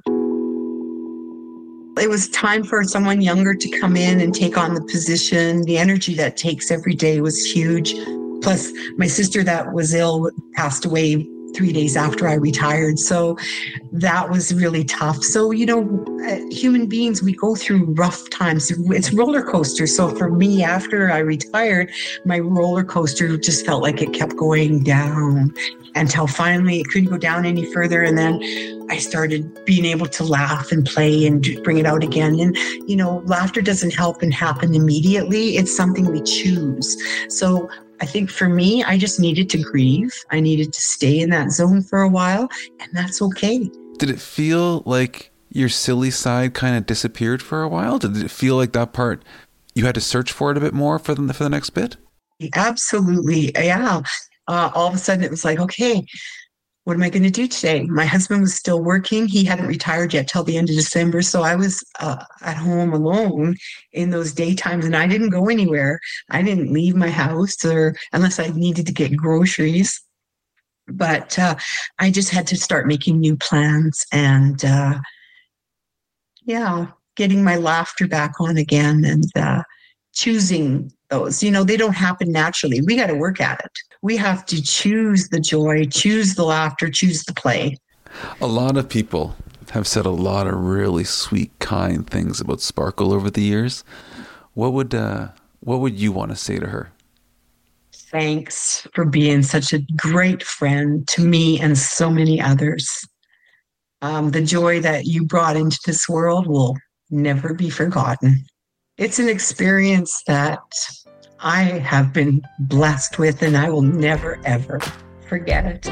[SPEAKER 3] It was time for someone younger to come in and take on the position. The energy that takes every day was huge. Plus, my sister that was ill passed away three days after I retired. So that was really tough. So, you know, human beings, we go through rough times. It's roller coaster. So for me, after I retired, my roller coaster just felt like it kept going down until finally it couldn't go down any further. And then I started being able to laugh and play and bring it out again. And, you know, laughter doesn't help and happen immediately. It's something we choose. So I think for me, I just needed to grieve. I needed to stay in that zone for a while, and that's okay.
[SPEAKER 7] Did it feel like your silly side kind of disappeared for a while? Did it feel like that part, you had to search for it a bit more for the, for the next bit?
[SPEAKER 3] Absolutely. Yeah. Uh, all of a sudden it was like, okay, what am I going to do today? My husband was still working. He hadn't retired yet till the end of December. So I was uh, at home alone in those daytimes, and I didn't go anywhere. I didn't leave my house, or unless I needed to get groceries. But uh, I just had to start making new plans and, uh, yeah, getting my laughter back on again and uh, choosing those. You know, they don't happen naturally. We got to work at it. We have to choose the joy, choose the laughter, choose the play.
[SPEAKER 7] A lot of people have said a lot of really sweet, kind things about Sparkle over the years. What would uh, what would you want to say to her?
[SPEAKER 3] Thanks for being such a great friend to me and so many others. Um, the joy that you brought into this world will never be forgotten. It's an experience that I have been blessed with, and I will never, ever forget it.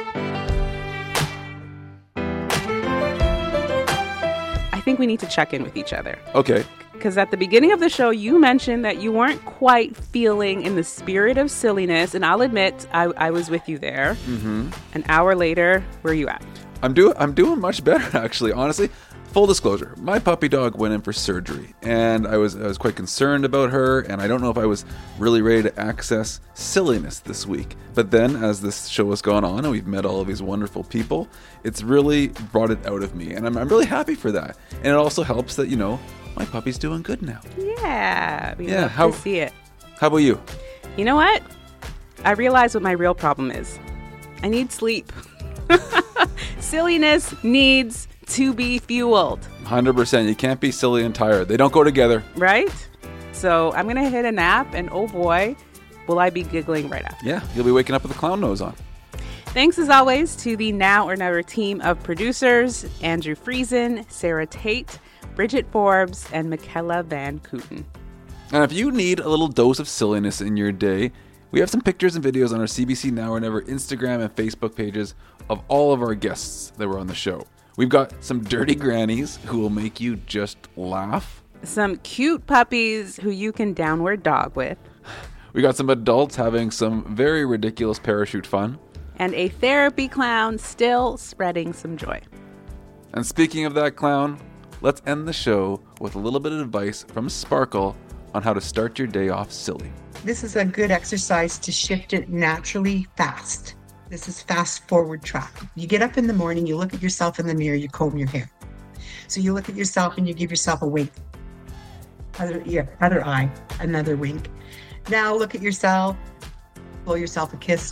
[SPEAKER 4] I think we need to check in with each other.
[SPEAKER 7] Okay.
[SPEAKER 4] Because at the beginning of the show, you mentioned that you weren't quite feeling in the spirit of silliness, and I'll admit, I, I was with you there.
[SPEAKER 7] Mm-hmm.
[SPEAKER 4] An hour later, where are you at?
[SPEAKER 7] I'm doing I'm doing much better, actually, honestly. Full disclosure, my puppy dog went in for surgery, and I was I was quite concerned about her, and I don't know if I was really ready to access silliness this week. But then, as this show has gone on, and we've met all of these wonderful people, it's really brought it out of me, and I'm, I'm really happy for that. And it also helps that, you know, my puppy's doing good now.
[SPEAKER 4] Yeah, we
[SPEAKER 7] yeah,
[SPEAKER 4] love
[SPEAKER 7] how,
[SPEAKER 4] to see it.
[SPEAKER 7] How about you?
[SPEAKER 4] You know what? I realize what my real problem is. I need sleep. Silliness needs to be fueled.
[SPEAKER 7] one hundred percent. You can't be silly and tired. They don't go together.
[SPEAKER 4] Right? So I'm going to hit a nap, and oh boy, will I be giggling right after.
[SPEAKER 7] Yeah, you'll be waking up with a clown nose on.
[SPEAKER 4] Thanks as always to the Now or Never team of producers, Andrew Friesen, Sarah Tate, Bridget Forbes, and Michaela Van Kooten.
[SPEAKER 7] And if you need a little dose of silliness in your day, we have some pictures and videos on our C B C Now or Never Instagram and Facebook pages of all of our guests that were on the show. We've got some dirty grannies who will make you just laugh.
[SPEAKER 4] Some cute puppies who you can downward dog with.
[SPEAKER 7] We got some adults having some very ridiculous parachute fun.
[SPEAKER 4] And a therapy clown still spreading some joy.
[SPEAKER 7] And speaking of that clown, let's end the show with a little bit of advice from Sparkle on how to start your day off silly.
[SPEAKER 3] This is a good exercise to shift it naturally fast. This is fast forward track. You get up in the morning, you look at yourself in the mirror, you comb your hair. So you look at yourself and you give yourself a wink. Other ear, other eye, another wink. Now look at yourself, blow yourself a kiss.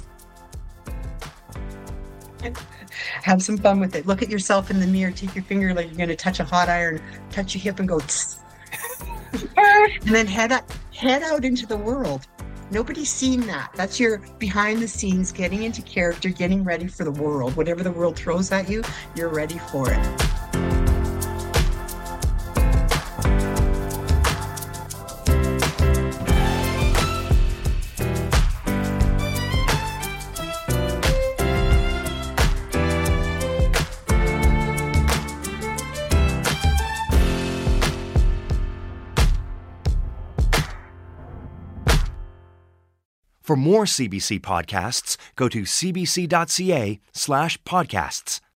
[SPEAKER 3] Have some fun with it. Look at yourself in the mirror, take your finger like you're going to touch a hot iron, touch your hip and go tss. And then head up, head out into the world. Nobody's seen that. That's your behind the scenes, getting into character, getting ready for the world. Whatever the world throws at you, you're ready for it.
[SPEAKER 8] For more C B C podcasts, go to cbc.ca slash podcasts.